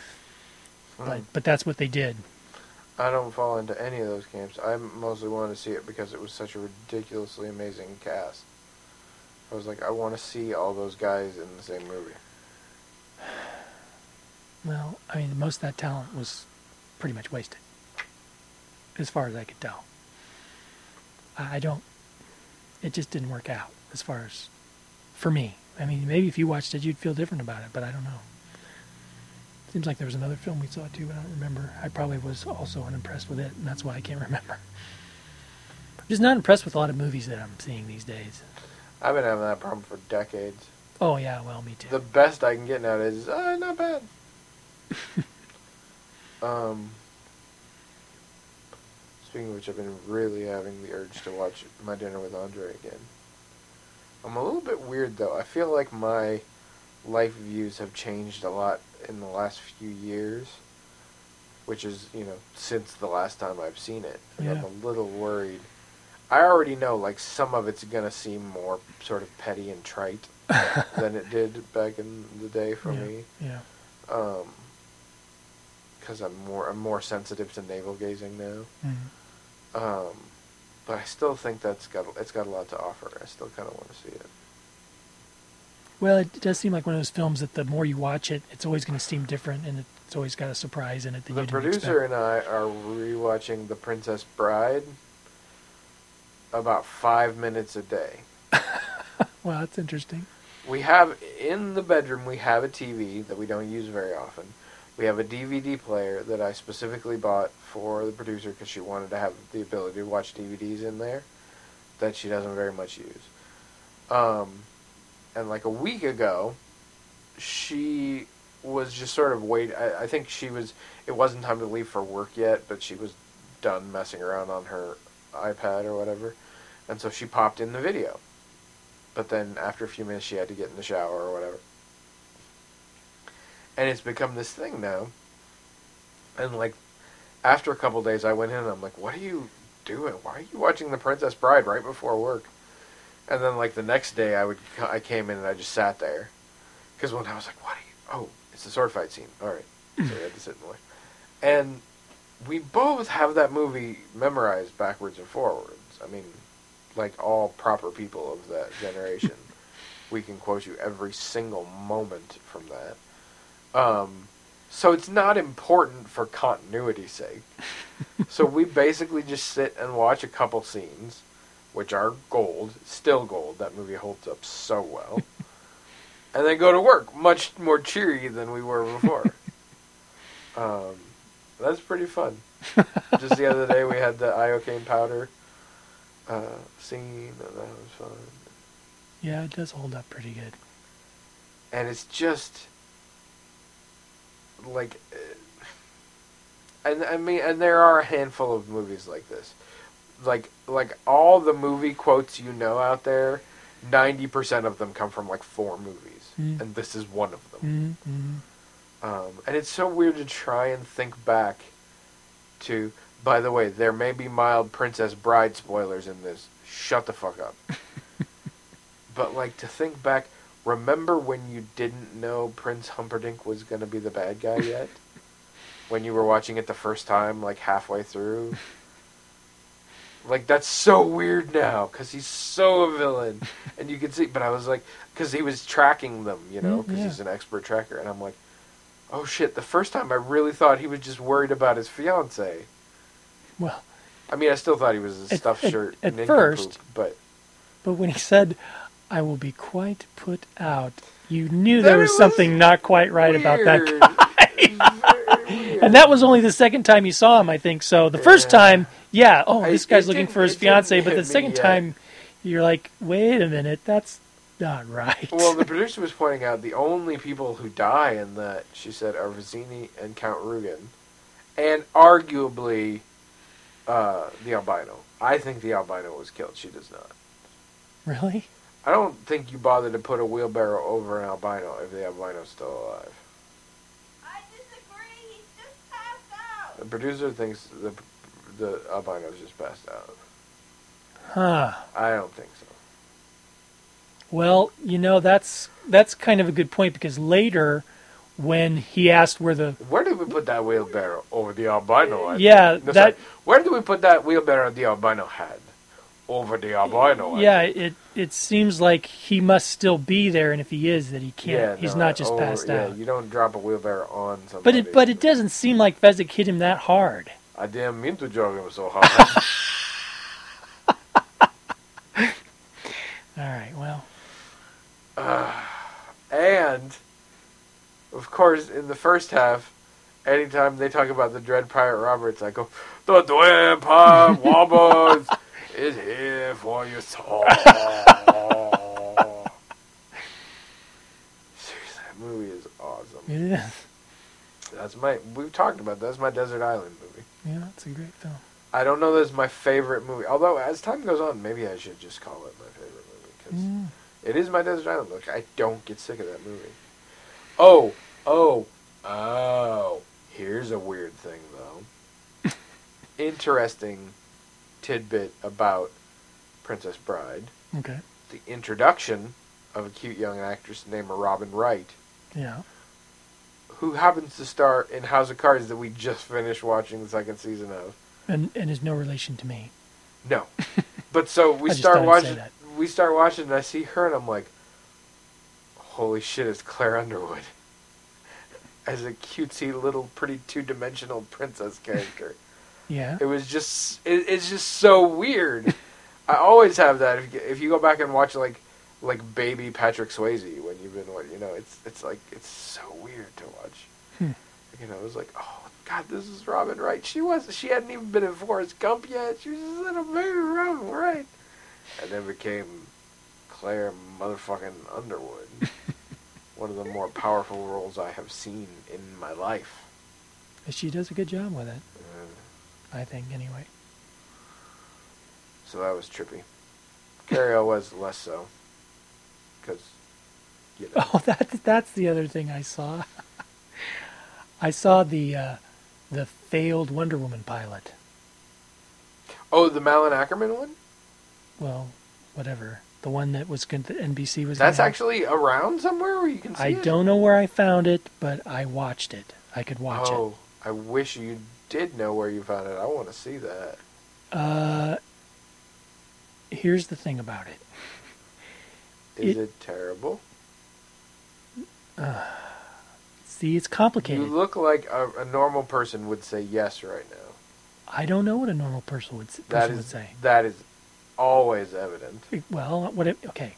[SPEAKER 3] But but that's what they did.
[SPEAKER 2] I don't fall into any of those camps. I mostly wanted to see it because it was such a ridiculously amazing cast. I was like, I want to see all those guys in the same movie.
[SPEAKER 3] Well, I mean, most of that talent was pretty much wasted, as far as I could tell. I I don't. It just didn't work out as far as for me. I mean, maybe if you watched it, you'd feel different about it, but I don't know. Seems like there was another film we saw too, but I don't remember. I probably was also unimpressed with it, and that's why I can't remember. I'm just not impressed with a lot of movies that I'm seeing these days.
[SPEAKER 2] I've been having that problem for decades.
[SPEAKER 3] Oh yeah, well, me too.
[SPEAKER 2] The best I can get nowadays is, uh, not bad. speaking of which, I've been really having the urge to watch My Dinner with Andre again. I'm a little bit weird, though. I feel like my life views have changed a lot in the last few years, which is, you know, since the last time I've seen it. And
[SPEAKER 3] Yeah.
[SPEAKER 2] I'm a little worried. I already know, like, some of it's going to seem more sort of petty and trite than it did back in the day for
[SPEAKER 3] yeah.
[SPEAKER 2] me.
[SPEAKER 3] Yeah.
[SPEAKER 2] Um, because I'm more I'm more sensitive to navel gazing now.
[SPEAKER 3] Mm.
[SPEAKER 2] Um, but I still think that's got it's got a lot to offer. I still kind of want to see it.
[SPEAKER 3] Well, it does seem like one of those films that the more you watch it, it's always going to seem different, and it's always got a surprise in it that
[SPEAKER 2] The
[SPEAKER 3] you didn't
[SPEAKER 2] producer
[SPEAKER 3] expect.
[SPEAKER 2] and I are rewatching The Princess Bride about five minutes a day.
[SPEAKER 3] Well, that's interesting.
[SPEAKER 2] We have, in the bedroom, we have a T V that we don't use very often. We have a D V D player that I specifically bought for the producer because she wanted to have the ability to watch D V Ds in there that she doesn't very much use. Um, and like a week ago, she was just sort of wait. I, I think she was, it wasn't time to leave for work yet, but she was done messing around on her iPad or whatever. And so she popped in the video. But then after a few minutes, she had to get in the shower or whatever. And it's become this thing now. And, like, after a couple days, I went in and I'm like, what are you doing? Why are you watching The Princess Bride right before work? And then, like, the next day, I would I came in and I just sat there. Because when I was like, what are you... Oh, it's a sword fight scene. All right. So I had to sit and watch. And we both have that movie memorized backwards and forwards. I mean... like all proper people of that generation, we can quote you every single moment from that. Um, so it's not important for continuity's sake. So we basically just sit and watch a couple scenes, which are gold, still gold. That movie holds up so well. And then go to work, much more cheery than we were before. um, that's pretty fun. Just the other day we had the iocane powder Uh, scene, and that was fun.
[SPEAKER 3] Yeah, it does hold up pretty good.
[SPEAKER 2] And it's just like, uh, and I mean, and there are a handful of movies like this. Like, like all the movie quotes you know out there, ninety percent of them come from like four movies,
[SPEAKER 3] Mm.
[SPEAKER 2] and this is one of them.
[SPEAKER 3] Mm-hmm.
[SPEAKER 2] Um, and it's so weird to try and think back to. By the way, there may be mild Princess Bride spoilers in this. Shut the fuck up. But, like, to think back, remember when you didn't know Prince Humperdinck was going to be the bad guy yet? When you were watching it the first time, like, halfway through? Like, that's so weird now, because he's so a villain. And you can see, but I was like, because he was tracking them, you know, because
[SPEAKER 3] Mm, yeah.
[SPEAKER 2] he's an expert tracker. And I'm like, oh shit, the first time I really thought he was just worried about his fiancée.
[SPEAKER 3] Well,
[SPEAKER 2] I mean, I still thought he was a
[SPEAKER 3] At-
[SPEAKER 2] stuffed
[SPEAKER 3] at-
[SPEAKER 2] shirt
[SPEAKER 3] at
[SPEAKER 2] nincompoop,
[SPEAKER 3] first-
[SPEAKER 2] but
[SPEAKER 3] but when he said, "I will be quite put out," you knew
[SPEAKER 2] That
[SPEAKER 3] there was
[SPEAKER 2] was
[SPEAKER 3] something not quite right about that
[SPEAKER 2] weird.
[SPEAKER 3] guy.
[SPEAKER 2] Very weird.
[SPEAKER 3] And that was only the second time you saw him, I think. So the first
[SPEAKER 2] Yeah.
[SPEAKER 3] time, yeah, oh,
[SPEAKER 2] I-
[SPEAKER 3] this guy's
[SPEAKER 2] it
[SPEAKER 3] looking
[SPEAKER 2] didn't-
[SPEAKER 3] for his
[SPEAKER 2] it didn't
[SPEAKER 3] fiancée. But
[SPEAKER 2] hit
[SPEAKER 3] the
[SPEAKER 2] me
[SPEAKER 3] second
[SPEAKER 2] yet.
[SPEAKER 3] time, you're like, wait a minute, that's not right.
[SPEAKER 2] Well, the producer was pointing out the only people who die in that, she said, are Vizzini and Count Rugen, and arguably uh, the albino. I think the albino was killed. She does not.
[SPEAKER 3] Really?
[SPEAKER 2] I don't think you bother to put a wheelbarrow over an albino if the albino's still alive.
[SPEAKER 4] I disagree. He's just passed out.
[SPEAKER 2] The producer thinks the the albino's just passed out.
[SPEAKER 3] Huh.
[SPEAKER 2] I don't think so.
[SPEAKER 3] Well, you know, that's that's kind of a good point, because later, when he asked where the
[SPEAKER 2] Where did we put that wheelbarrow? Over the albino head?
[SPEAKER 3] Yeah,
[SPEAKER 2] No,
[SPEAKER 3] that-
[SPEAKER 2] sorry. Where did we put that wheelbarrow the albino had? Over the albino head.
[SPEAKER 3] yeah, it it seems like he must still be there, and if he is, that he can't.
[SPEAKER 2] Yeah,
[SPEAKER 3] he's
[SPEAKER 2] no,
[SPEAKER 3] not just
[SPEAKER 2] over-
[SPEAKER 3] passed
[SPEAKER 2] yeah,
[SPEAKER 3] out.
[SPEAKER 2] you don't drop a wheelbarrow on somebody.
[SPEAKER 3] But it but it doesn't seem like Fezzik hit him that hard.
[SPEAKER 2] I didn't mean to jog him so hard.
[SPEAKER 3] All right, well,
[SPEAKER 2] And, of course, in the first half, anytime they talk about the Dread Pirate Roberts, I go, the Dread Pirate Roberts is here for your soul. Seriously, that movie is awesome.
[SPEAKER 3] it is.
[SPEAKER 2] That's my, we've talked about that. That's my Desert Island movie.
[SPEAKER 3] Yeah, it's a great film.
[SPEAKER 2] I don't know that it's my favorite movie. Although, as time goes on, maybe I should just call it my favorite movie. Because
[SPEAKER 3] Mm.
[SPEAKER 2] it is my Desert Island Book. I don't get sick of that movie. Oh, oh, oh. Here's a weird thing, though. Interesting tidbit about Princess Bride.
[SPEAKER 3] Okay.
[SPEAKER 2] The introduction of a cute young actress named Robin Wright,
[SPEAKER 3] Yeah.
[SPEAKER 2] who happens to star in House of Cards that we just finished watching the second season of.
[SPEAKER 3] And and is no relation to me.
[SPEAKER 2] No. But so we
[SPEAKER 3] I just
[SPEAKER 2] start
[SPEAKER 3] thought I'd say
[SPEAKER 2] watching
[SPEAKER 3] that.
[SPEAKER 2] we start watching and I see her and I'm like, holy shit, it's Claire Underwood. As a cutesy little pretty two-dimensional princess character.
[SPEAKER 3] Yeah.
[SPEAKER 2] It was just it, it's just so weird. I always have that if you, if you go back and watch like like baby Patrick Swayze when you've been what you know it's it's like it's so weird to watch.
[SPEAKER 3] Hmm.
[SPEAKER 2] You know, it was like, oh God, this is Robin Wright. She was she hadn't even been in Forrest Gump yet. She was just in a baby Robin Wright, and then became Claire motherfucking Underwood. One of the more powerful roles I have seen in my life.
[SPEAKER 3] She does a good job with it,
[SPEAKER 2] Uh,
[SPEAKER 3] I think, anyway.
[SPEAKER 2] so that was trippy. Carrie was less so, because you know.
[SPEAKER 3] Oh, that that's the other thing I saw. I saw the uh, the failed Wonder Woman pilot.
[SPEAKER 2] Oh, the Malin Ackerman one?
[SPEAKER 3] Well, whatever. The one that was going to N B C was.
[SPEAKER 2] That's
[SPEAKER 3] gonna have.
[SPEAKER 2] actually around somewhere where you can see
[SPEAKER 3] I
[SPEAKER 2] it?
[SPEAKER 3] don't know where I found it, but I watched it. I could watch
[SPEAKER 2] Oh, I wish you did know where you found it. I want to see that.
[SPEAKER 3] it. Uh, here's the thing about it.
[SPEAKER 2] Is
[SPEAKER 3] It-
[SPEAKER 2] it, terrible?
[SPEAKER 3] See, it's complicated.
[SPEAKER 2] You look like a, a normal person would say yes right now.
[SPEAKER 3] I don't know what a normal person would, person
[SPEAKER 2] That
[SPEAKER 3] would
[SPEAKER 2] is
[SPEAKER 3] say.
[SPEAKER 2] that is always evident.
[SPEAKER 3] Well, what? It, okay.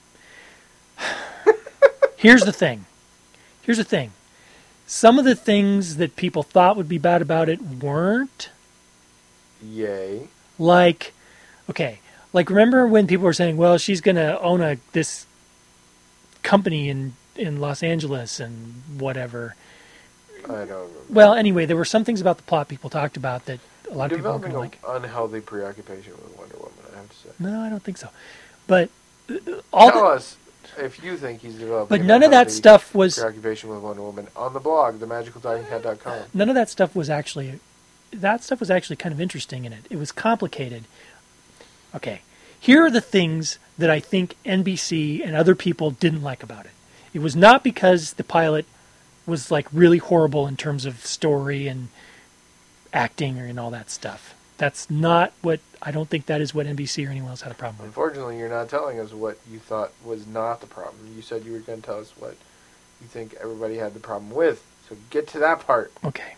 [SPEAKER 3] Here's the thing. Here's the thing. Some of the things that people thought would be bad about it weren't.
[SPEAKER 2] Yay.
[SPEAKER 3] Like, okay, like remember when people were saying, "Well, she's going to own a this company in in Los Angeles and whatever."
[SPEAKER 2] I don't remember.
[SPEAKER 3] Well, anyway, there were some things about the plot people talked about that a lot of people weren't
[SPEAKER 2] Developing
[SPEAKER 3] going to
[SPEAKER 2] an
[SPEAKER 3] like.
[SPEAKER 2] unhealthy preoccupation with Wonder Woman, I have to say.
[SPEAKER 3] No, I don't think so. But uh, all
[SPEAKER 2] Tell
[SPEAKER 3] the,
[SPEAKER 2] us if you think he's developing
[SPEAKER 3] but
[SPEAKER 2] an
[SPEAKER 3] none of that
[SPEAKER 2] unhealthy
[SPEAKER 3] stuff was
[SPEAKER 2] preoccupation with Wonder Woman on the blog, the magical talking cat dot com.
[SPEAKER 3] none of that stuff was actually that stuff was actually kind of interesting in it. It was complicated. Okay, here are the things that I think N B C and other people didn't like about it. It was not because the pilot was like really horrible in terms of story and acting or and all that stuff. That's not what I don't think that is what N B C or anyone else had a problem with.
[SPEAKER 2] Unfortunately, you're not telling us what you thought was not the problem. You said you were going to tell us what you think everybody had the problem with. So get to that part.
[SPEAKER 3] Okay.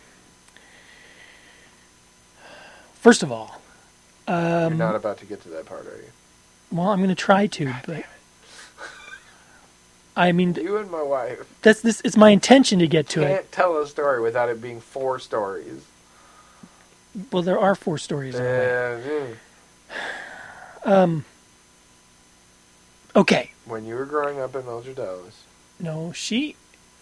[SPEAKER 3] First of all, um,
[SPEAKER 2] You're not about to get to that part, are you?
[SPEAKER 3] well, I'm going to try to, but I mean,
[SPEAKER 2] You and my wife
[SPEAKER 3] that's this. It's my intention to get to it.
[SPEAKER 2] can't tell a story without it being four stories.
[SPEAKER 3] Well, there are four stories. in a way.
[SPEAKER 2] And, mm,
[SPEAKER 3] Um. Okay.
[SPEAKER 2] when you were growing up in Mildred Dallas,
[SPEAKER 3] No, she.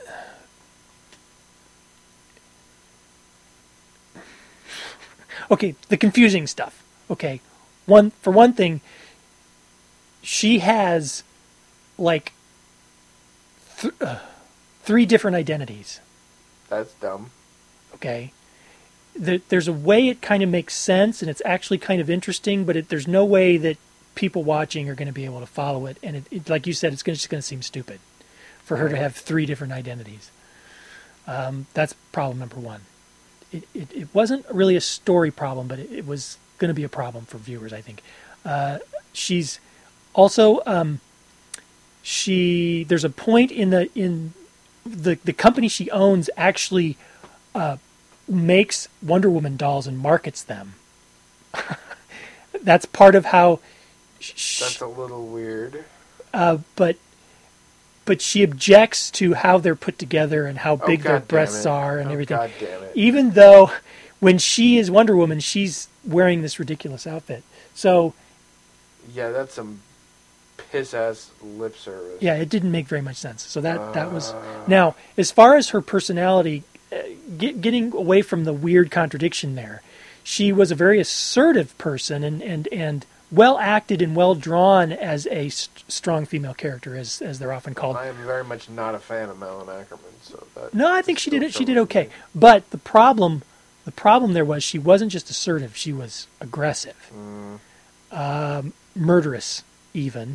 [SPEAKER 3] Okay, the confusing stuff. Okay, one for one thing, she has like th- uh, three different identities.
[SPEAKER 2] that's dumb.
[SPEAKER 3] Okay, the, there's a way it kind of makes sense, and it's actually kind of interesting, but it, there's no way that people watching are going to be able to follow it. And it, it, like you said, it's gonna, just going to seem stupid for her to have three different identities. Um, that's problem number one. It, it, it wasn't really a story problem, but it, it was going to be a problem for viewers, I think. Uh, she's also um, she. There's a point in the in the the company she owns actually uh, makes Wonder Woman dolls and markets them. That's part of how. Sh-
[SPEAKER 2] That's a little weird.
[SPEAKER 3] uh, but but she objects to how they're put together and how
[SPEAKER 2] Oh,
[SPEAKER 3] big their
[SPEAKER 2] God damn
[SPEAKER 3] breasts
[SPEAKER 2] it.
[SPEAKER 3] are and
[SPEAKER 2] Oh,
[SPEAKER 3] everything.
[SPEAKER 2] God damn it.
[SPEAKER 3] Even though when she is Wonder Woman, she's wearing this ridiculous outfit. So
[SPEAKER 2] Yeah, that's some piss ass lip service.
[SPEAKER 3] yeah, it didn't make very much sense. So that that was
[SPEAKER 2] Uh.
[SPEAKER 3] now as far as her personality, uh, get, getting away from the weird contradiction there. she was a very assertive person and, and, and well acted and well drawn as a st- strong female character, as as they're often called.
[SPEAKER 2] I am very much not a fan of Malin Ackerman, so that.
[SPEAKER 3] No, I think she did
[SPEAKER 2] still
[SPEAKER 3] it. She did
[SPEAKER 2] troubles
[SPEAKER 3] okay,
[SPEAKER 2] me.
[SPEAKER 3] but the problem, the problem there was she wasn't just assertive; she was aggressive,
[SPEAKER 2] Mm.
[SPEAKER 3] um, murderous, even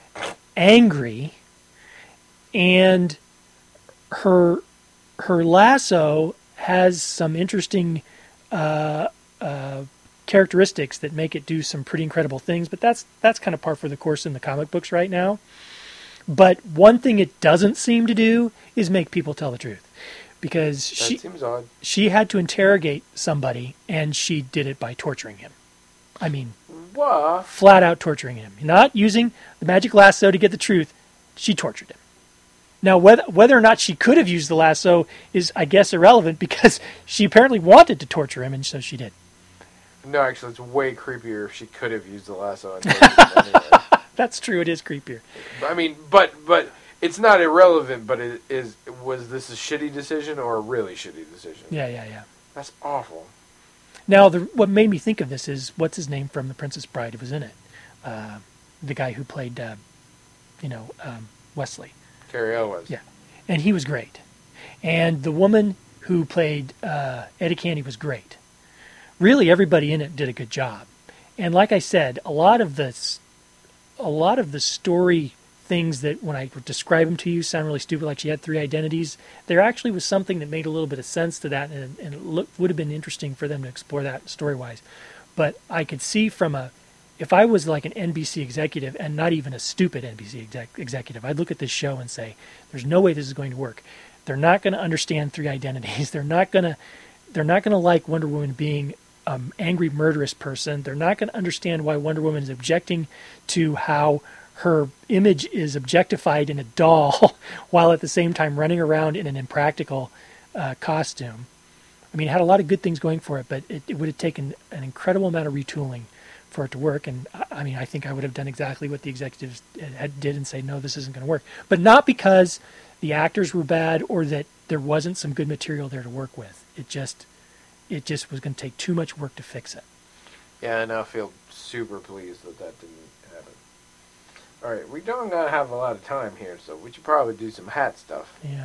[SPEAKER 3] angry, and her her lasso has some interesting uh, uh, characteristics that make it do some pretty incredible things. But that's that's kind of par for the course in the comic books right now. But one thing it doesn't seem to do is make people tell the truth, because
[SPEAKER 2] That
[SPEAKER 3] she
[SPEAKER 2] seems odd.
[SPEAKER 3] she had to interrogate somebody, and she did it by torturing him. I mean,
[SPEAKER 2] What?
[SPEAKER 3] flat out torturing him, not using the magic lasso to get the truth. She tortured him. Now, whether whether or not she could have used the lasso is, I guess, irrelevant, because she apparently wanted to torture him, and so she did.
[SPEAKER 2] No, actually, it's way creepier if she could have used the lasso and taken it anyway.
[SPEAKER 3] That's true. It is creepier.
[SPEAKER 2] I mean, but but it's not irrelevant. But it is. Was this a shitty decision or a really shitty decision?
[SPEAKER 3] Yeah, yeah, yeah.
[SPEAKER 2] That's awful.
[SPEAKER 3] Now, the, what made me think of this is, what's his name from The Princess Bride who was in it? Uh, the guy who played, uh, you know, um, Wesley.
[SPEAKER 2] Carrie Elwes.
[SPEAKER 3] Yeah. And he was great. And the woman who played uh, Eddie Candy was great. Really, everybody in it did a good job. And like I said, a lot of the, a lot of the story things that when I describe them to you sound really stupid, like she had three identities. There actually was something that made a little bit of sense to that, and, and it look, would have been interesting for them to explore that story-wise. But I could see from a, if I was like an N B C executive, and not even a stupid N B C exec, executive, I'd look at this show and say, there's no way this is going to work. They're not going to understand three identities. They're not going to, they're not going to like Wonder Woman being an angry, murderous person. They're not going to understand why Wonder Woman is objecting to how her image is objectified in a doll while at the same time running around in an impractical uh, costume. I mean, it had a lot of good things going for it, but it, it would have taken an incredible amount of retooling for it to work. And I, I mean, I think I would have done exactly what the executives had, did and say, no, this isn't going to work. But not because the actors were bad or that there wasn't some good material there to work with. It just, it just was going to take too much work to fix it.
[SPEAKER 2] Yeah, I now feel super pleased that that didn't happen. All right, we don't gonna have a lot of time here, so we should probably do some hat stuff.
[SPEAKER 3] Yeah.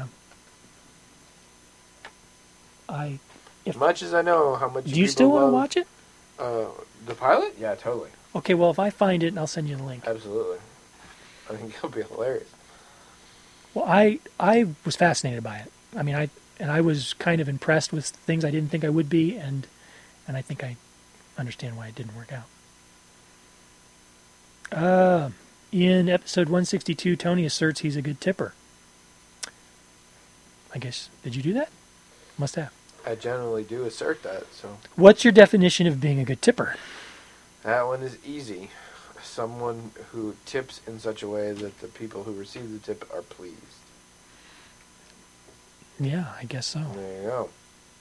[SPEAKER 3] I. If,
[SPEAKER 2] Much as I know how much
[SPEAKER 3] do you still want to watch it?
[SPEAKER 2] Uh, the pilot? Yeah, totally.
[SPEAKER 3] Okay, well, if I find it, I'll send you the link.
[SPEAKER 2] Absolutely. I think it'll be hilarious.
[SPEAKER 3] Well, I I was fascinated by it. I mean, I and I was kind of impressed with things I didn't think I would be, and and I think I understand why it didn't work out. Uh, in episode one sixty-two, Tony asserts he's a good tipper. I guess, did you do that? Must have.
[SPEAKER 2] I generally do assert that, so
[SPEAKER 3] What's your definition of being a good tipper?
[SPEAKER 2] that one is easy. Someone who tips in such a way that the people who receive the tip are pleased.
[SPEAKER 3] Yeah, I guess so.
[SPEAKER 2] There you go.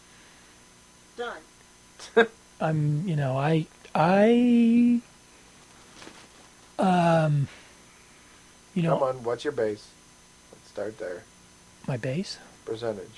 [SPEAKER 4] Done.
[SPEAKER 3] I'm, you know, I, I, um, you know,
[SPEAKER 2] Come on, what's your base? Let's start there.
[SPEAKER 3] my base.
[SPEAKER 2] Percentage.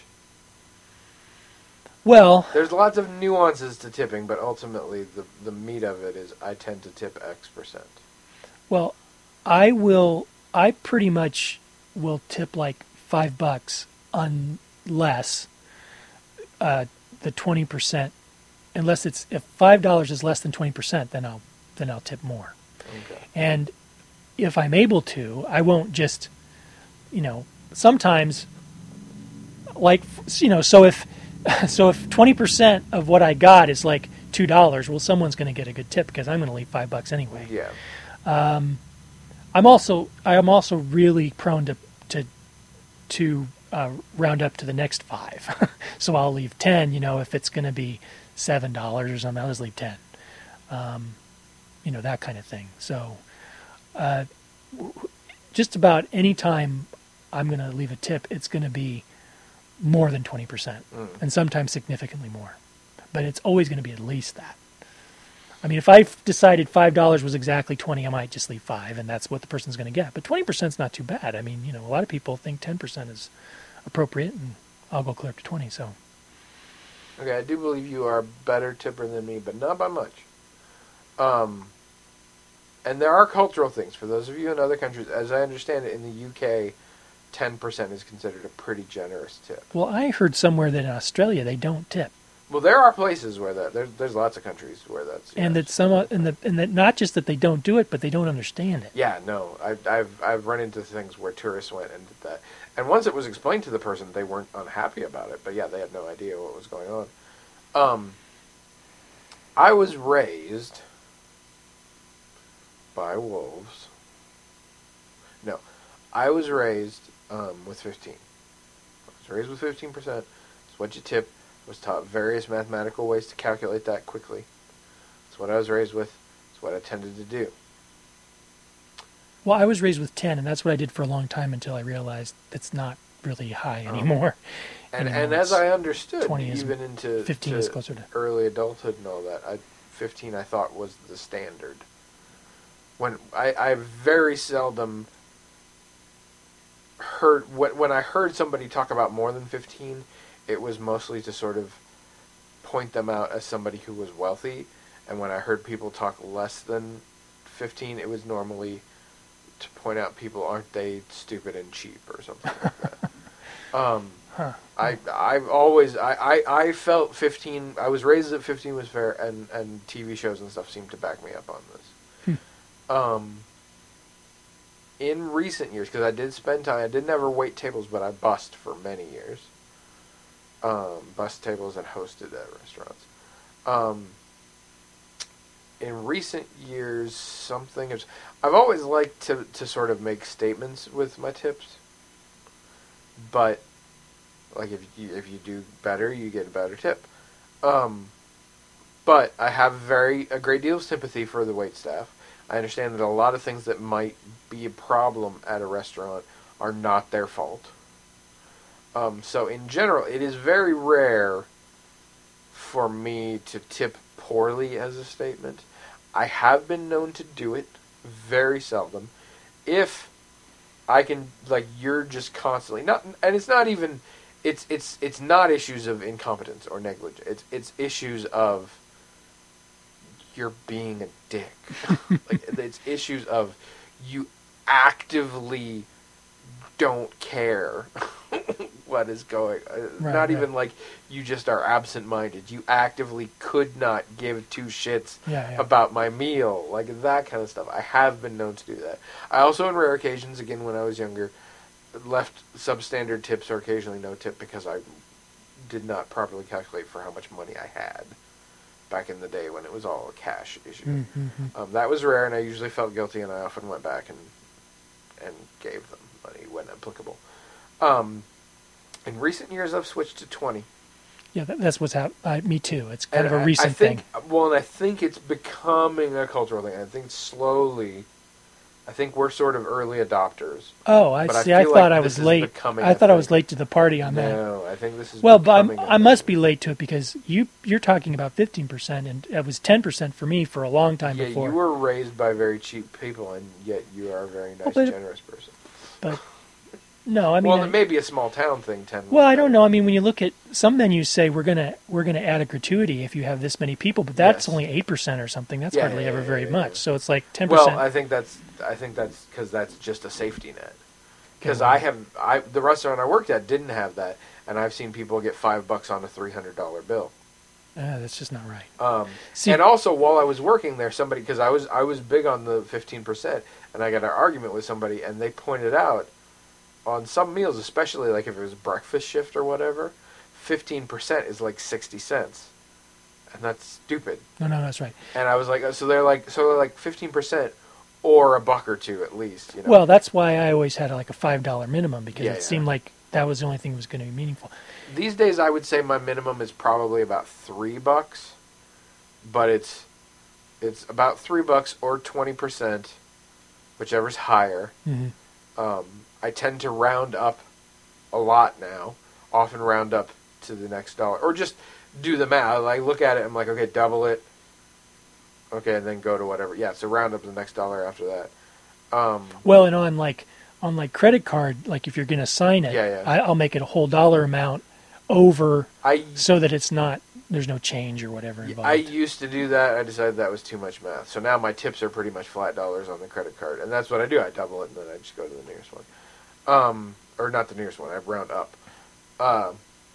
[SPEAKER 3] Well,
[SPEAKER 2] There's lots of nuances to tipping, but ultimately the, the meat of it is I tend to tip X percent.
[SPEAKER 3] well, I will, I pretty much will tip like five bucks unless, uh, the twenty percent, unless it's, if five dollars is less than twenty percent, then I'll, then I'll tip more.
[SPEAKER 2] Okay.
[SPEAKER 3] And if I'm able to, I won't just, you know, sometimes, like, you know, so if, so if twenty percent of what I got is like two dollars, well, someone's going to get a good tip because I'm going to leave five bucks anyway.
[SPEAKER 2] Yeah.
[SPEAKER 3] Um, I'm also, I am also really prone to, to, to uh, round up to the next five. So I'll leave ten, you know, if it's going to be seven dollars or something, I'll just leave ten. Um, you know, that kind of thing. So, uh, just about any time I'm going to leave a tip, it's going to be more than twenty percent,
[SPEAKER 2] Mm.
[SPEAKER 3] and sometimes significantly more. But it's always going to be at least that. I mean, if I decided five dollars was exactly twenty, I might just leave five, and that's what the person's going to get. But twenty percent is not too bad. I mean, you know, a lot of people think ten percent is appropriate, and I'll go clear up to twenty. So,
[SPEAKER 2] Okay, I do believe you are a better tipper than me, but not by much. Um, and there are cultural things. For those of you in other countries, as I understand it, in the U K, ten percent is considered a pretty generous tip.
[SPEAKER 3] Well, I heard somewhere that in Australia they don't tip.
[SPEAKER 2] Well, there are places where that there's there's lots of countries where that's
[SPEAKER 3] And
[SPEAKER 2] yes.
[SPEAKER 3] that some, and that, and that not just that they don't do it, but they don't understand it.
[SPEAKER 2] Yeah, no, I've I've I've run into things where tourists went and did that, and once it was explained to the person, they weren't unhappy about it, but yeah, they had no idea what was going on. Um, I was raised by wolves. No, I was raised um, with fifteen. I was raised with fifteen percent. It's what you tip. Was taught various mathematical ways to calculate that quickly. It's what I was raised with. It's what I tended to do.
[SPEAKER 3] Well, I was raised with ten, and that's what I did for a long time until I realized that's not really high
[SPEAKER 2] Um,
[SPEAKER 3] anymore.
[SPEAKER 2] And
[SPEAKER 3] You know,
[SPEAKER 2] and as
[SPEAKER 3] it's
[SPEAKER 2] I understood,
[SPEAKER 3] twenty is-
[SPEAKER 2] even into
[SPEAKER 3] fifteen
[SPEAKER 2] to
[SPEAKER 3] is closer to.
[SPEAKER 2] early adulthood and all that, I, fifteen I thought was the standard. When I, I very seldom heard when when I heard somebody talk about more than fifteen, it was mostly to sort of point them out as somebody who was wealthy, and when I heard people talk less than fifteen, it was normally to point out people, aren't they stupid and cheap or something like that. Um,
[SPEAKER 3] Huh.
[SPEAKER 2] I I've always I, I, I felt fifteen. I was raised that fifteen was fair, and, and T V shows and stuff seem to back me up on this.
[SPEAKER 3] Hmm.
[SPEAKER 2] Um, in recent years, because I did spend time, I didn't ever wait tables, but I bussed for many years. Um, bus tables and hosted at restaurants. Um, in recent years, something is. I've always liked to to sort of make statements with my tips, but like if you if you do better, you get a better tip. Um, but I have very a great deal of sympathy for the waitstaff. I understand that a lot of things that might be a problem at a restaurant are not their fault. Um, so in general, it is very rare for me to tip poorly as a statement. I have been known to do it very seldom. If I can, like, you're just constantly not, and it's not even, it's it's it's not issues of incompetence or negligence. It's it's issues of you're being a dick. Like, it's issues of you actively don't care what is going uh,
[SPEAKER 3] Right,
[SPEAKER 2] not
[SPEAKER 3] right.
[SPEAKER 2] even like you just are absent-minded. You actively could not give two shits
[SPEAKER 3] Yeah, yeah.
[SPEAKER 2] about my meal, like that kind of stuff. I have been known to do that. I also, on rare occasions, again when I was younger, left substandard tips or occasionally no tip because I did not properly calculate for how much money I had back in the day when it was all a cash issue.
[SPEAKER 3] Mm-hmm.
[SPEAKER 2] Um, that was rare, and I usually felt guilty, and I often went back and and gave them money when applicable. Um, in recent years, I've switched to twenty.
[SPEAKER 3] Yeah, that, that's what's happened. Uh, me too. It's kind
[SPEAKER 2] And
[SPEAKER 3] of a
[SPEAKER 2] I-
[SPEAKER 3] recent
[SPEAKER 2] I think,
[SPEAKER 3] thing.
[SPEAKER 2] Well, and I think it's becoming a cultural thing. I think slowly, I think we're sort of early adopters.
[SPEAKER 3] Oh, I
[SPEAKER 2] but I
[SPEAKER 3] see. I,
[SPEAKER 2] feel
[SPEAKER 3] thought
[SPEAKER 2] like
[SPEAKER 3] I
[SPEAKER 2] this
[SPEAKER 3] was
[SPEAKER 2] is
[SPEAKER 3] late.
[SPEAKER 2] becoming
[SPEAKER 3] I
[SPEAKER 2] a
[SPEAKER 3] thought I was
[SPEAKER 2] thing.
[SPEAKER 3] late to the party on that.
[SPEAKER 2] No, I think this is
[SPEAKER 3] Well, but I'm,
[SPEAKER 2] becoming a
[SPEAKER 3] I must
[SPEAKER 2] thing.
[SPEAKER 3] be late to it because you you're talking about fifteen percent, and it was ten percent for me for a long time
[SPEAKER 2] Yeah,
[SPEAKER 3] before.
[SPEAKER 2] you were raised by very cheap people, and yet you are a very nice,
[SPEAKER 3] but-
[SPEAKER 2] generous person.
[SPEAKER 3] But no, I mean,
[SPEAKER 2] well,
[SPEAKER 3] I-
[SPEAKER 2] it may be a small town thing. Ten.
[SPEAKER 3] well, I don't know. I mean, when you look at some menus, say we're gonna we're gonna add a gratuity if you have this many people, but that's
[SPEAKER 2] Yes.
[SPEAKER 3] only eight percent or something. That's
[SPEAKER 2] Yeah,
[SPEAKER 3] hardly
[SPEAKER 2] yeah,
[SPEAKER 3] ever
[SPEAKER 2] yeah,
[SPEAKER 3] very
[SPEAKER 2] yeah,
[SPEAKER 3] much.
[SPEAKER 2] yeah.
[SPEAKER 3] So it's like ten
[SPEAKER 2] Well,
[SPEAKER 3] percent.
[SPEAKER 2] I think that's I think that's because that's just a safety net. Because
[SPEAKER 3] Yeah.
[SPEAKER 2] I have I the restaurant I worked at didn't have that, and I've seen people get five bucks on a three hundred dollar bill.
[SPEAKER 3] Uh, that's just not right.
[SPEAKER 2] Um,
[SPEAKER 3] See-
[SPEAKER 2] and also, while I was working there, somebody because I was I was big on the fifteen percent, and I got an argument with somebody, and they pointed out on some meals, especially like if it was breakfast shift or whatever, fifteen percent is like sixty cents, and that's stupid.
[SPEAKER 3] No, no, that's right.
[SPEAKER 2] And I was like, so they're like, so they're like fifteen percent or a buck or two at least. You know?
[SPEAKER 3] Well, that's why I always had like a five dollar minimum because
[SPEAKER 2] Yeah,
[SPEAKER 3] it
[SPEAKER 2] yeah.
[SPEAKER 3] seemed like that was the only thing that was going to be meaningful.
[SPEAKER 2] These days, I would say my minimum is probably about three bucks, but it's it's about three bucks or twenty percent, whichever's higher.
[SPEAKER 3] hmm
[SPEAKER 2] Um, I tend to round up a lot now. Often round up to the next dollar, or just do the math. Like look at it, I'm like, okay, double it. Okay, and then go to whatever. Yeah, so round up the next dollar after that. Um,
[SPEAKER 3] Well, and on like on like credit card, like if you're going to sign it,
[SPEAKER 2] Yeah, yeah.
[SPEAKER 3] I, I'll make it a whole dollar amount over
[SPEAKER 2] I
[SPEAKER 3] so that it's not there's no change or whatever involved.
[SPEAKER 2] I used to do that. I decided that was too much math. So now my tips are pretty much flat dollars on the credit card, and that's what I do. I double it, and then I just go to the nearest one, um, or not the nearest one. I round up. Um,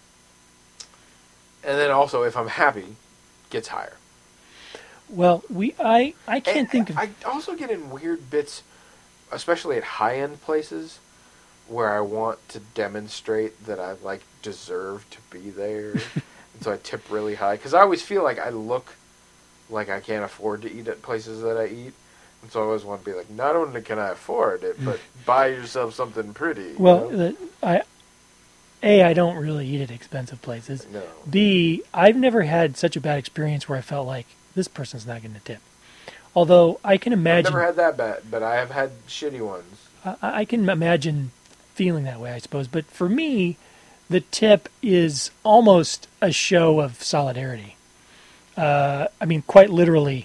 [SPEAKER 2] and then also, if I'm happy, gets higher.
[SPEAKER 3] Well, we I I can't
[SPEAKER 2] And
[SPEAKER 3] think of.
[SPEAKER 2] I also get in weird bits, especially at high end places, where I want to demonstrate that I like deserve to be there, and so I tip really high because I always feel like I look like I can't afford to eat at places that I eat, and so I always want to be like, not only can I afford it, but buy yourself something pretty. you
[SPEAKER 3] well,
[SPEAKER 2] know?
[SPEAKER 3] the, I A, I don't really eat at expensive places.
[SPEAKER 2] no,
[SPEAKER 3] B, I've never had such a bad experience where I felt like this person's not going to tip. Although I can
[SPEAKER 2] I've
[SPEAKER 3] imagine,
[SPEAKER 2] never had that bad, but I have had shitty ones.
[SPEAKER 3] I, I can imagine feeling that way, I suppose. But for me, the tip is almost a show of solidarity. Uh, I mean, quite literally,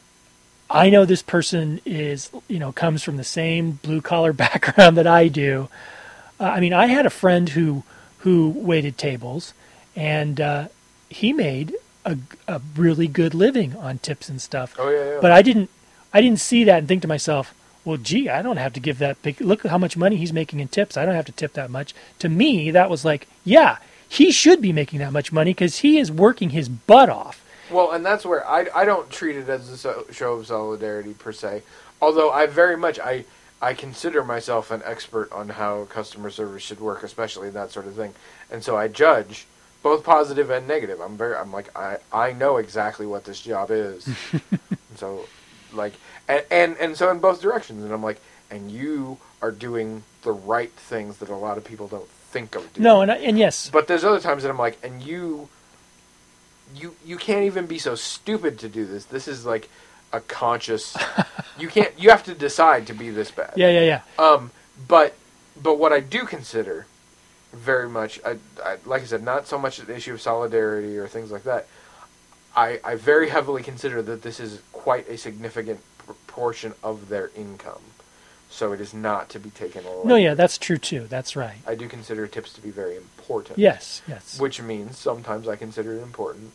[SPEAKER 3] I know this person is, you know, comes from the same blue collar background that I do. Uh, I mean, I had a friend who who waited tables, and uh, he made a, a really good living on tips and stuff.
[SPEAKER 2] Oh yeah, yeah.
[SPEAKER 3] But I didn't, I didn't see that and think to myself, well, gee, I don't have to give that big. Look at how much money he's making in tips. I don't have to tip that much. To me, that was like, yeah, he should be making that much money because he is working his butt off.
[SPEAKER 2] Well, and that's where I, I don't treat it as a so, show of solidarity per se. Although I very much I I consider myself an expert on how customer service should work, especially that sort of thing. And so I judge both positive and negative. I'm very I'm like I, I know exactly what this job is. And so like and, and and so in both directions, and I'm like, and you are doing the right things that a lot of people don't think of doing.
[SPEAKER 3] No, and I, and yes,
[SPEAKER 2] But there's other times that I'm like, and you, you, you can't even be so stupid to do this. This is like a conscious. you can't. You have to decide to be this bad.
[SPEAKER 3] yeah, yeah, yeah.
[SPEAKER 2] Um. But, but what I do consider, very much, I, I like I said, not so much an issue of solidarity or things like that. I, I very heavily consider that this is quite a significant proportion of their income. So it is not to be taken away.
[SPEAKER 3] No, yeah, that's true too. That's right.
[SPEAKER 2] I do consider tips to be very important.
[SPEAKER 3] Yes, yes.
[SPEAKER 2] Which means sometimes I consider it important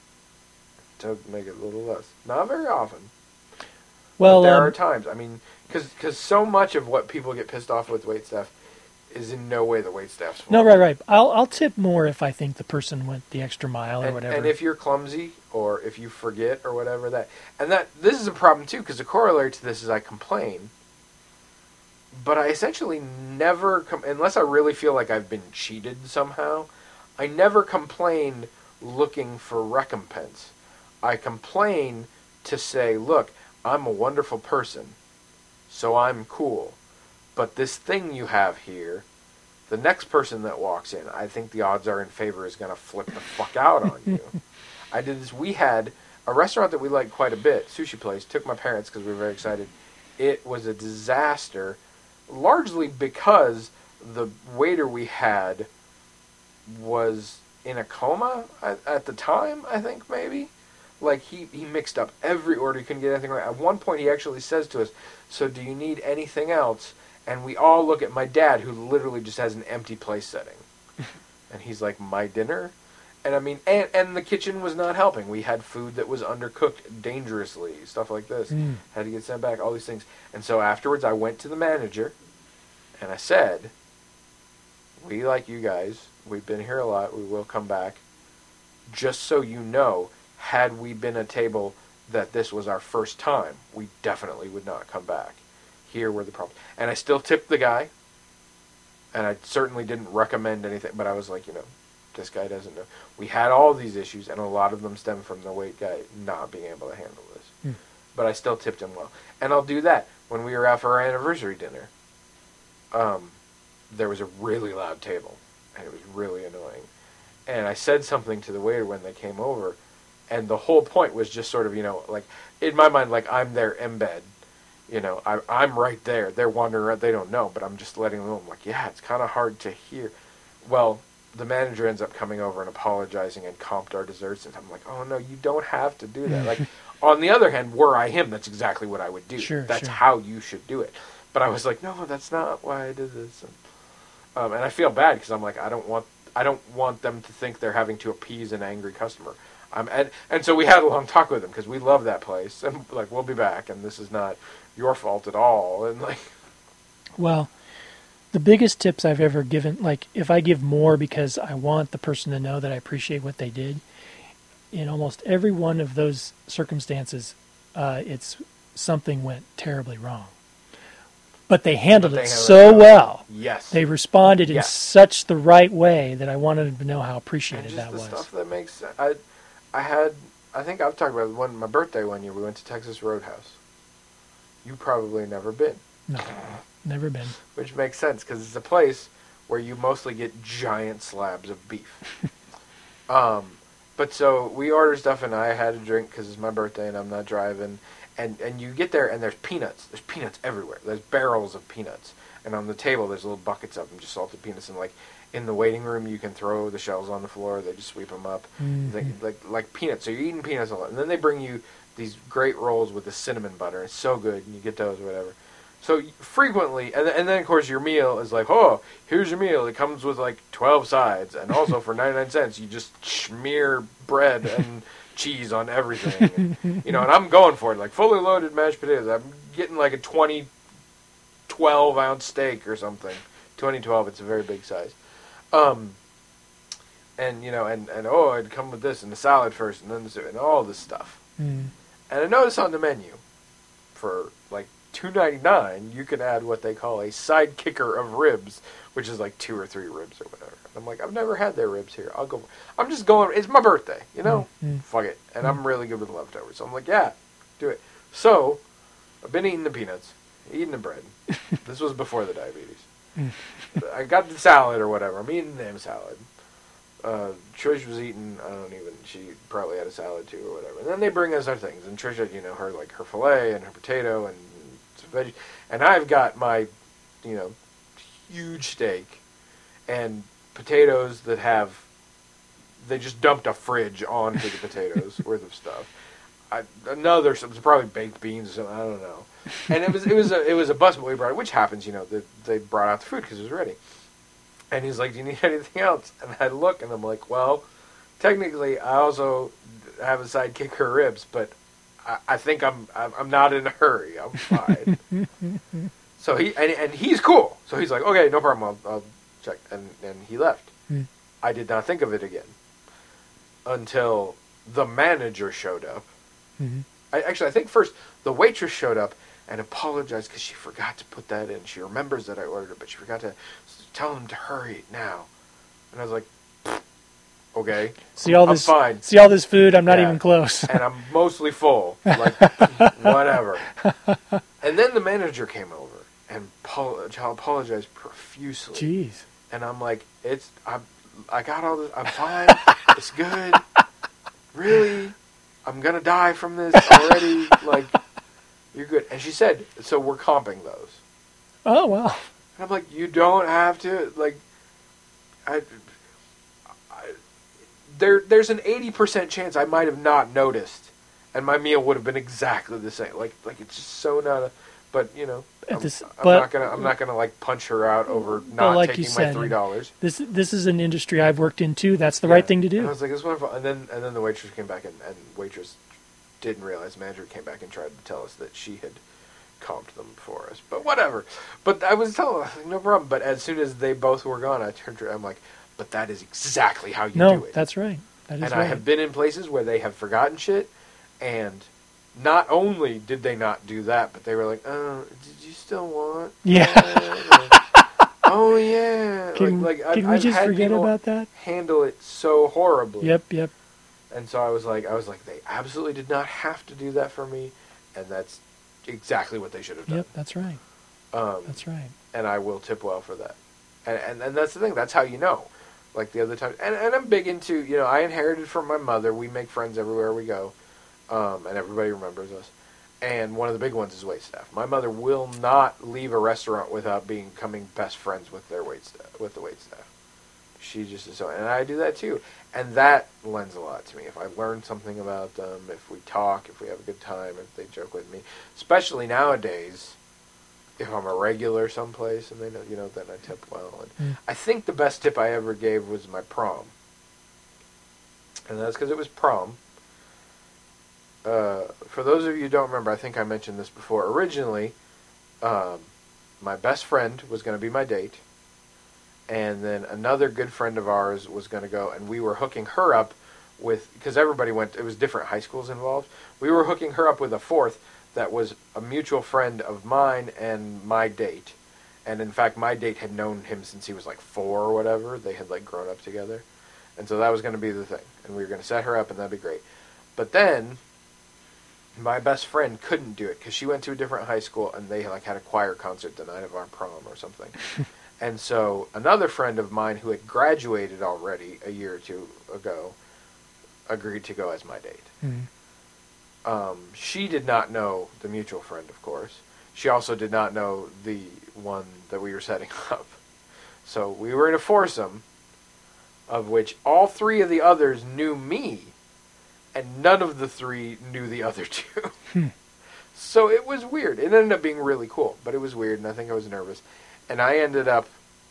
[SPEAKER 2] to make it a little less. Not very often.
[SPEAKER 3] Well,
[SPEAKER 2] But there
[SPEAKER 3] um,
[SPEAKER 2] are times. I mean, because so much of what people get pissed off with waitstaff is in no way the waitstaff's fault.
[SPEAKER 3] no, right, right. I'll I'll tip more if I think the person went the extra mile or
[SPEAKER 2] And,
[SPEAKER 3] whatever.
[SPEAKER 2] and if you're clumsy or if you forget or whatever that, and that this is a problem too, because the corollary to this is I complain. But I essentially never, com- unless I really feel like I've been cheated somehow, I never complain looking for recompense. I complain to say, look, I'm a wonderful person, so I'm cool. But this thing you have here, the next person that walks in, I think the odds are in favor is going to flip the fuck out on you. I did this. We had a restaurant that we liked quite a bit, sushi place, took my parents because we were very excited. It was a disaster. Largely because the waiter we had was in a coma at, at the time, I think, maybe. Like, he, he mixed up every order. He couldn't get anything right. At one point, he actually says to us, so do you need anything else? And we all look at my dad, who literally just has an empty place setting. And he's like, my dinner? And I mean, and, and the kitchen was not helping. We had food that was undercooked dangerously, stuff like this.
[SPEAKER 3] Mm.
[SPEAKER 2] Had to get sent back, all these things. And so afterwards, I went to the manager, and I said, we like you guys. We've been here a lot. We will come back. Just so you know, had we been a table that this was our first time, we definitely would not come back. Here were the problems. And I still tipped the guy, and I certainly didn't recommend anything, but I was like, you know, this guy doesn't know. We had all these issues, and a lot of them stem from the wait guy not being able to handle this.
[SPEAKER 3] Hmm.
[SPEAKER 2] But I still tipped him well. And I'll do that. When we were out for our anniversary dinner, um, there was a really loud table, and it was really annoying. And I said something to the waiter when they came over, and the whole point was just sort of, you know, like, in my mind, like, I'm their embed. You know, I, I'm right there. They're wandering around. They don't know, but I'm just letting them know. I'm like, yeah, it's kind of hard to hear. Well, the manager ends up coming over and apologizing and comped our desserts, and I'm like, oh, no, you don't have to do that. Like, on the other hand, were I him, that's exactly what I would do.
[SPEAKER 3] Sure,
[SPEAKER 2] that's
[SPEAKER 3] sure.
[SPEAKER 2] how you should do it. But I was like, no, that's not why I did this. And, um, and I feel bad because I'm like, I don't want, I don't want them to think they're having to appease an angry customer. I'm and and so we had a long talk with him because we love that place and like we'll be back and this is not your fault at all and like.
[SPEAKER 3] Well, the biggest tips I've ever given, like if I give more because I want the person to know that I appreciate what they did, in almost every one of those circumstances, uh, it's something went terribly wrong. But they handled
[SPEAKER 2] But they
[SPEAKER 3] it
[SPEAKER 2] handled
[SPEAKER 3] so
[SPEAKER 2] it
[SPEAKER 3] well.
[SPEAKER 2] Yes.
[SPEAKER 3] They responded in
[SPEAKER 2] Yes.
[SPEAKER 3] such the right way that I wanted them to know how
[SPEAKER 2] and
[SPEAKER 3] appreciated
[SPEAKER 2] just
[SPEAKER 3] that
[SPEAKER 2] the
[SPEAKER 3] was.
[SPEAKER 2] stuff that makes sense. I, I had, I think I've talked about it, one my birthday one year. We went to Texas Roadhouse. You probably never been.
[SPEAKER 3] No, never been.
[SPEAKER 2] Which makes sense because it's a place where you mostly get giant slabs of beef. um, but so we ordered stuff and I had a drink because it's my birthday and I'm not driving. And and you get there and there's peanuts. There's peanuts everywhere. There's barrels of peanuts. And on the table there's little buckets of them, just salted peanuts. And like in the waiting room you can throw the shells on the floor. They just sweep them up.
[SPEAKER 3] Mhm.
[SPEAKER 2] Like, like like peanuts. So you're eating peanuts a lot. And then they bring you these great rolls with the cinnamon butter. It's so good. And you get those or whatever. So frequently, and, and then of course your meal is like, oh, here's your meal. It comes with like twelve sides, and also for ninety-nine cents, you just smear bread and cheese on everything. And, you know, and I'm going for it, like fully loaded mashed potatoes. I'm getting like a twenty, twelve ounce steak or something. twenty twelve, it's a very big size. Um, and you know, and, and oh, I'd come with this and the salad first, and then this, and all this stuff.
[SPEAKER 3] Mm.
[SPEAKER 2] And I noticed on the menu for like two ninety-nine, you can add what they call a side kicker of ribs, which is like two or three ribs or whatever. And I'm like, I've never had their ribs here. I'll go. I'm just going. It's my birthday, you know.
[SPEAKER 3] Mm-hmm.
[SPEAKER 2] Fuck it. And I'm really good with leftovers, so I'm like, yeah, do it. So I've been eating the peanuts, eating the bread. This was before the diabetes. I got the salad or whatever. I'm eating the damn salad. Uh, Trish was eating, I don't even, she probably had a salad too or whatever. And then they bring us our things. And Trish had, you know, her, like, her filet and her potato and some veggies. And I've got my, you know, huge steak and potatoes that have, they just dumped a fridge onto the potatoes worth of stuff. I, another, it was probably baked beans or something, I don't know. And it was, it was a, it was a busboy we brought it, which happens, you know, they, they brought out the food because it was ready. And he's like, do you need anything else? And I look, and I'm like, well, technically, I also have a side kicker ribs, but I, I think I'm, I'm I'm not in a hurry. I'm fine. So he and, and he's cool. So he's like, okay, no problem. I'll, I'll check. And and he left.
[SPEAKER 3] Mm.
[SPEAKER 2] I did not think of it again until the manager showed up.
[SPEAKER 3] Mm-hmm.
[SPEAKER 2] I, actually, I think first the waitress showed up and apologized because she forgot to put that in. She remembers that I ordered it, but she forgot to tell him to hurry now. And I was like, okay,
[SPEAKER 3] See all
[SPEAKER 2] I'm
[SPEAKER 3] this,
[SPEAKER 2] fine.
[SPEAKER 3] see all this food. I'm not
[SPEAKER 2] Yeah.
[SPEAKER 3] even close.
[SPEAKER 2] And I'm mostly full. Like, whatever. And then the manager came over and pol- apologized profusely.
[SPEAKER 3] Jeez.
[SPEAKER 2] And I'm like, it's, I, I got all this, I'm fine. It's good. Really? I'm going to die from this already. Like, you're good. And she said, so we're comping those.
[SPEAKER 3] Oh wow.
[SPEAKER 2] And I'm like, you don't have to, like, I, I, there, there's an eighty percent chance I might have not noticed, and my meal would have been exactly the same. Like, like it's just so not a, but, you know,
[SPEAKER 3] At
[SPEAKER 2] I'm,
[SPEAKER 3] this-
[SPEAKER 2] I'm
[SPEAKER 3] but-
[SPEAKER 2] not gonna, I'm not gonna, like, punch her out over not
[SPEAKER 3] like you
[SPEAKER 2] taking my
[SPEAKER 3] said,
[SPEAKER 2] three dollars.
[SPEAKER 3] This this is an industry I've worked in too. That's the right thing to
[SPEAKER 2] And I
[SPEAKER 3] do.
[SPEAKER 2] was like, it's wonderful. And then, and then the waitress came back, and, and waitress didn't realize, manager came back and tried to tell us that she had comped them for us, but whatever. But I was telling her, no problem. But as soon as they both were gone, I turned to her, I'm like, but that is exactly how you
[SPEAKER 3] No,
[SPEAKER 2] do it.
[SPEAKER 3] that's right. That is
[SPEAKER 2] and
[SPEAKER 3] right.
[SPEAKER 2] I have been in places where they have forgotten shit, and not only did they not do that, but they were like, oh, did you still want?
[SPEAKER 3] Yeah.
[SPEAKER 2] that?" Oh yeah.
[SPEAKER 3] Can,
[SPEAKER 2] like, like
[SPEAKER 3] can
[SPEAKER 2] I,
[SPEAKER 3] we
[SPEAKER 2] I've
[SPEAKER 3] just
[SPEAKER 2] had
[SPEAKER 3] forget
[SPEAKER 2] people
[SPEAKER 3] about that?
[SPEAKER 2] handle it so horribly.
[SPEAKER 3] Yep, yep.
[SPEAKER 2] And so I was like, I was like, they absolutely did not have to do that for me, and that's exactly what they should have done.
[SPEAKER 3] Yep, that's right.
[SPEAKER 2] Um,
[SPEAKER 3] That's right.
[SPEAKER 2] and I will tip well for that. And, and and that's the thing. That's how you know. Like the other time, and, and I'm big into, you know, I inherited from my mother. We make friends everywhere we go, um, and everybody remembers us. And one of the big ones is waitstaff. My mother will not leave a restaurant without becoming best friends with their waitstaff, with the waitstaff. She just is so, and I do that too. And that lends a lot to me. If I learn something about them, if we talk, if we have a good time, if they joke with me, especially nowadays, if I'm a regular someplace and they know, you know, then I tip well. And
[SPEAKER 3] Mm.
[SPEAKER 2] I think the best tip I ever gave was my prom. And that's because it was prom. uh, for those of you who don't remember, I think I mentioned this before. Originally, um, my best friend was going to be my date, and then another good friend of ours was going to go, and we were hooking her up with, because everybody went, it was different high schools involved, we were hooking her up with a fourth that was a mutual friend of mine and my date. And in fact, my date had known him since he was like four or whatever. They had like grown up together. And so that was going to be the thing. And we were going to set her up and that'd be great. But then, my best friend couldn't do it because she went to a different high school and they like had a choir concert the night of our prom or something. And so another friend of mine who had graduated already a year or two ago agreed to go as my date.
[SPEAKER 3] Mm.
[SPEAKER 2] Um, she did not know the mutual friend, of course. She also did not know the one that we were setting up. So we were in a foursome, of which all three of the others knew me, and none of the three knew the other two.
[SPEAKER 3] Hmm.
[SPEAKER 2] So it was weird. It ended up being really cool, but it was weird, and I think I was nervous. And I ended up...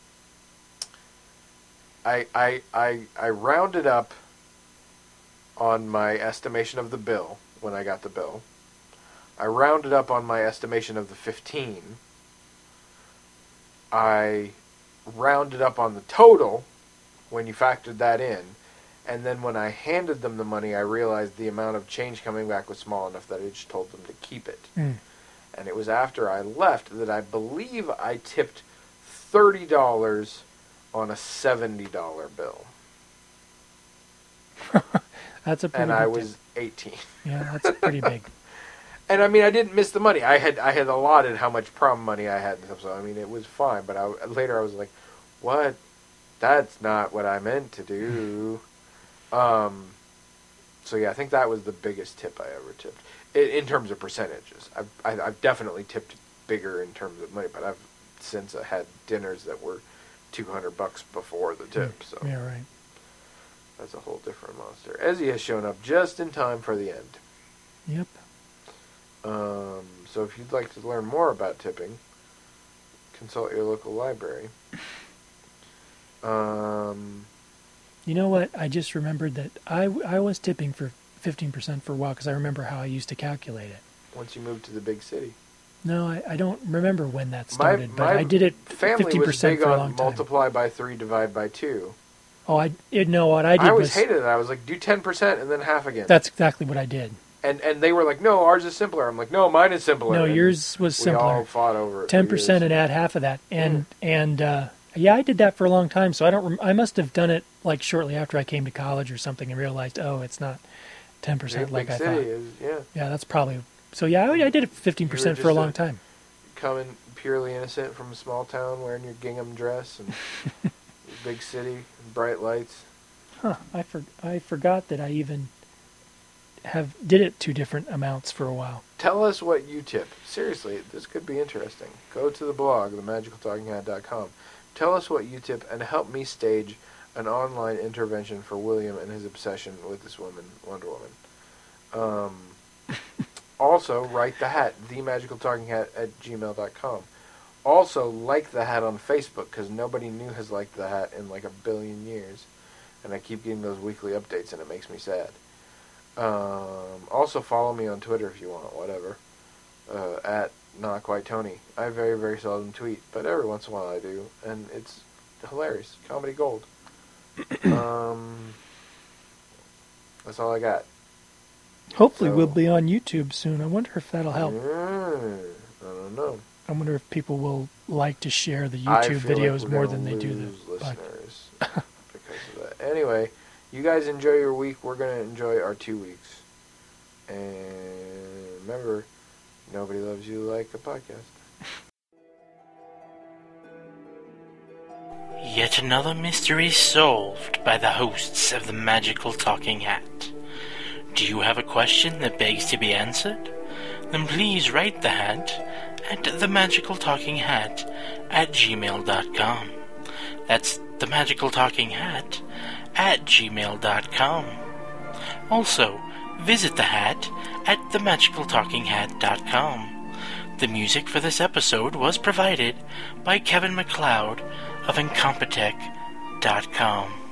[SPEAKER 2] I I I, I rounded up on my estimation of the bill when I got the bill. I rounded up on my estimation of the fifteen. I rounded up on the total when you factored that in. And then when I handed them the money, I realized the amount of change coming back was small enough that I just told them to keep it.
[SPEAKER 3] Mm.
[SPEAKER 2] And it was after I left that I believe I tipped thirty dollars on a seventy dollar bill.
[SPEAKER 3] That's a pretty
[SPEAKER 2] and
[SPEAKER 3] big
[SPEAKER 2] I
[SPEAKER 3] tip.
[SPEAKER 2] was eighteen.
[SPEAKER 3] Yeah, that's pretty big.
[SPEAKER 2] And I mean, I didn't miss the money. I had I had allotted how much prom money I had and stuff, so I mean, it was fine. But I, later I was like, what? That's not what I meant to do. Um, so yeah, I think that was the biggest tip I ever tipped. In, in terms of percentages. I've, I, I've definitely tipped bigger in terms of money, but I've since I had dinners that were two hundred bucks before the tip, so
[SPEAKER 3] Yeah, right.
[SPEAKER 2] that's a whole different monster. Ezzy has shown up just in time for the end.
[SPEAKER 3] Yep.
[SPEAKER 2] Um, so if you'd like to learn more about tipping, consult your local library. Um,
[SPEAKER 3] You know what? I just remembered that I, I was tipping for fifteen percent for a while because I remember how I used to calculate it.
[SPEAKER 2] once you move to the big city.
[SPEAKER 3] No, I, I don't remember when that
[SPEAKER 2] My,
[SPEAKER 3] started, but
[SPEAKER 2] my
[SPEAKER 3] I did it
[SPEAKER 2] family
[SPEAKER 3] fifteen
[SPEAKER 2] was
[SPEAKER 3] percent
[SPEAKER 2] big
[SPEAKER 3] for a
[SPEAKER 2] on
[SPEAKER 3] long time.
[SPEAKER 2] multiply by three, divide by two.
[SPEAKER 3] Oh, I you know what I did
[SPEAKER 2] I always
[SPEAKER 3] was
[SPEAKER 2] hated it. I was like, do ten percent and then half again.
[SPEAKER 3] that's exactly what I did.
[SPEAKER 2] And and they were like, no, ours is simpler. I'm like, no, mine is simpler.
[SPEAKER 3] No,
[SPEAKER 2] And
[SPEAKER 3] yours was
[SPEAKER 2] we all
[SPEAKER 3] simpler.
[SPEAKER 2] fought over it.
[SPEAKER 3] Ten
[SPEAKER 2] for
[SPEAKER 3] percent
[SPEAKER 2] years.
[SPEAKER 3] and add half of that, and and uh, yeah, I did that for a long time. So I don't. Rem- I must have done it like shortly after I came to college or something, and realized, oh, it's not ten
[SPEAKER 2] Yeah,
[SPEAKER 3] percent
[SPEAKER 2] big
[SPEAKER 3] like I
[SPEAKER 2] city
[SPEAKER 3] thought.
[SPEAKER 2] is, yeah.
[SPEAKER 3] Yeah, that's probably. So yeah, I, I did it fifteen percent for a
[SPEAKER 2] just
[SPEAKER 3] long
[SPEAKER 2] a-
[SPEAKER 3] time.
[SPEAKER 2] Coming purely innocent from a small town, wearing your gingham dress and big city, and bright lights.
[SPEAKER 3] Huh? I for, I forgot that I even have did it two different amounts for a while.
[SPEAKER 2] Tell us what you tip. Seriously, this could be interesting. Go to the blog, the magical talking hat dot com. Tell us what you tip and help me stage an online intervention for William and his obsession with this woman, Wonder Woman. Um, also, write the hat, the magical talking hat at gmail dot com. Also, like the hat on Facebook, because nobody new has liked the hat in like a billion years. And I keep getting those weekly updates, and it makes me sad. Um, also, follow me on Twitter if you want, whatever. Uh, at Not Quite Tony. I very, very seldom tweet, but every once in a while I do, and it's hilarious. Comedy gold. um, that's all I got.
[SPEAKER 3] Hopefully,
[SPEAKER 2] So-
[SPEAKER 3] we'll be on YouTube soon. I wonder if that'll help.
[SPEAKER 2] Mm, I don't know.
[SPEAKER 3] I wonder if people will like to share the
[SPEAKER 2] I
[SPEAKER 3] YouTube
[SPEAKER 2] feel like
[SPEAKER 3] videos
[SPEAKER 2] we're
[SPEAKER 3] more
[SPEAKER 2] gonna
[SPEAKER 3] than they do
[SPEAKER 2] lose
[SPEAKER 3] the podcast.
[SPEAKER 2] listeners because of that. Anyway, you guys enjoy your week. We're going to enjoy our two weeks. And remember, nobody loves you like a podcast.
[SPEAKER 1] Yet another mystery solved by the hosts of the Magical Talking Hat. Do you have a question that begs to be answered? Then please write the hat at the magical talking hat at gmail dot com. That's the Magical Talking Hat at gmail dot com. Also, visit the hat at the magical talking hat dot com. The music for this episode was provided by Kevin MacLeod of incompetech dot com.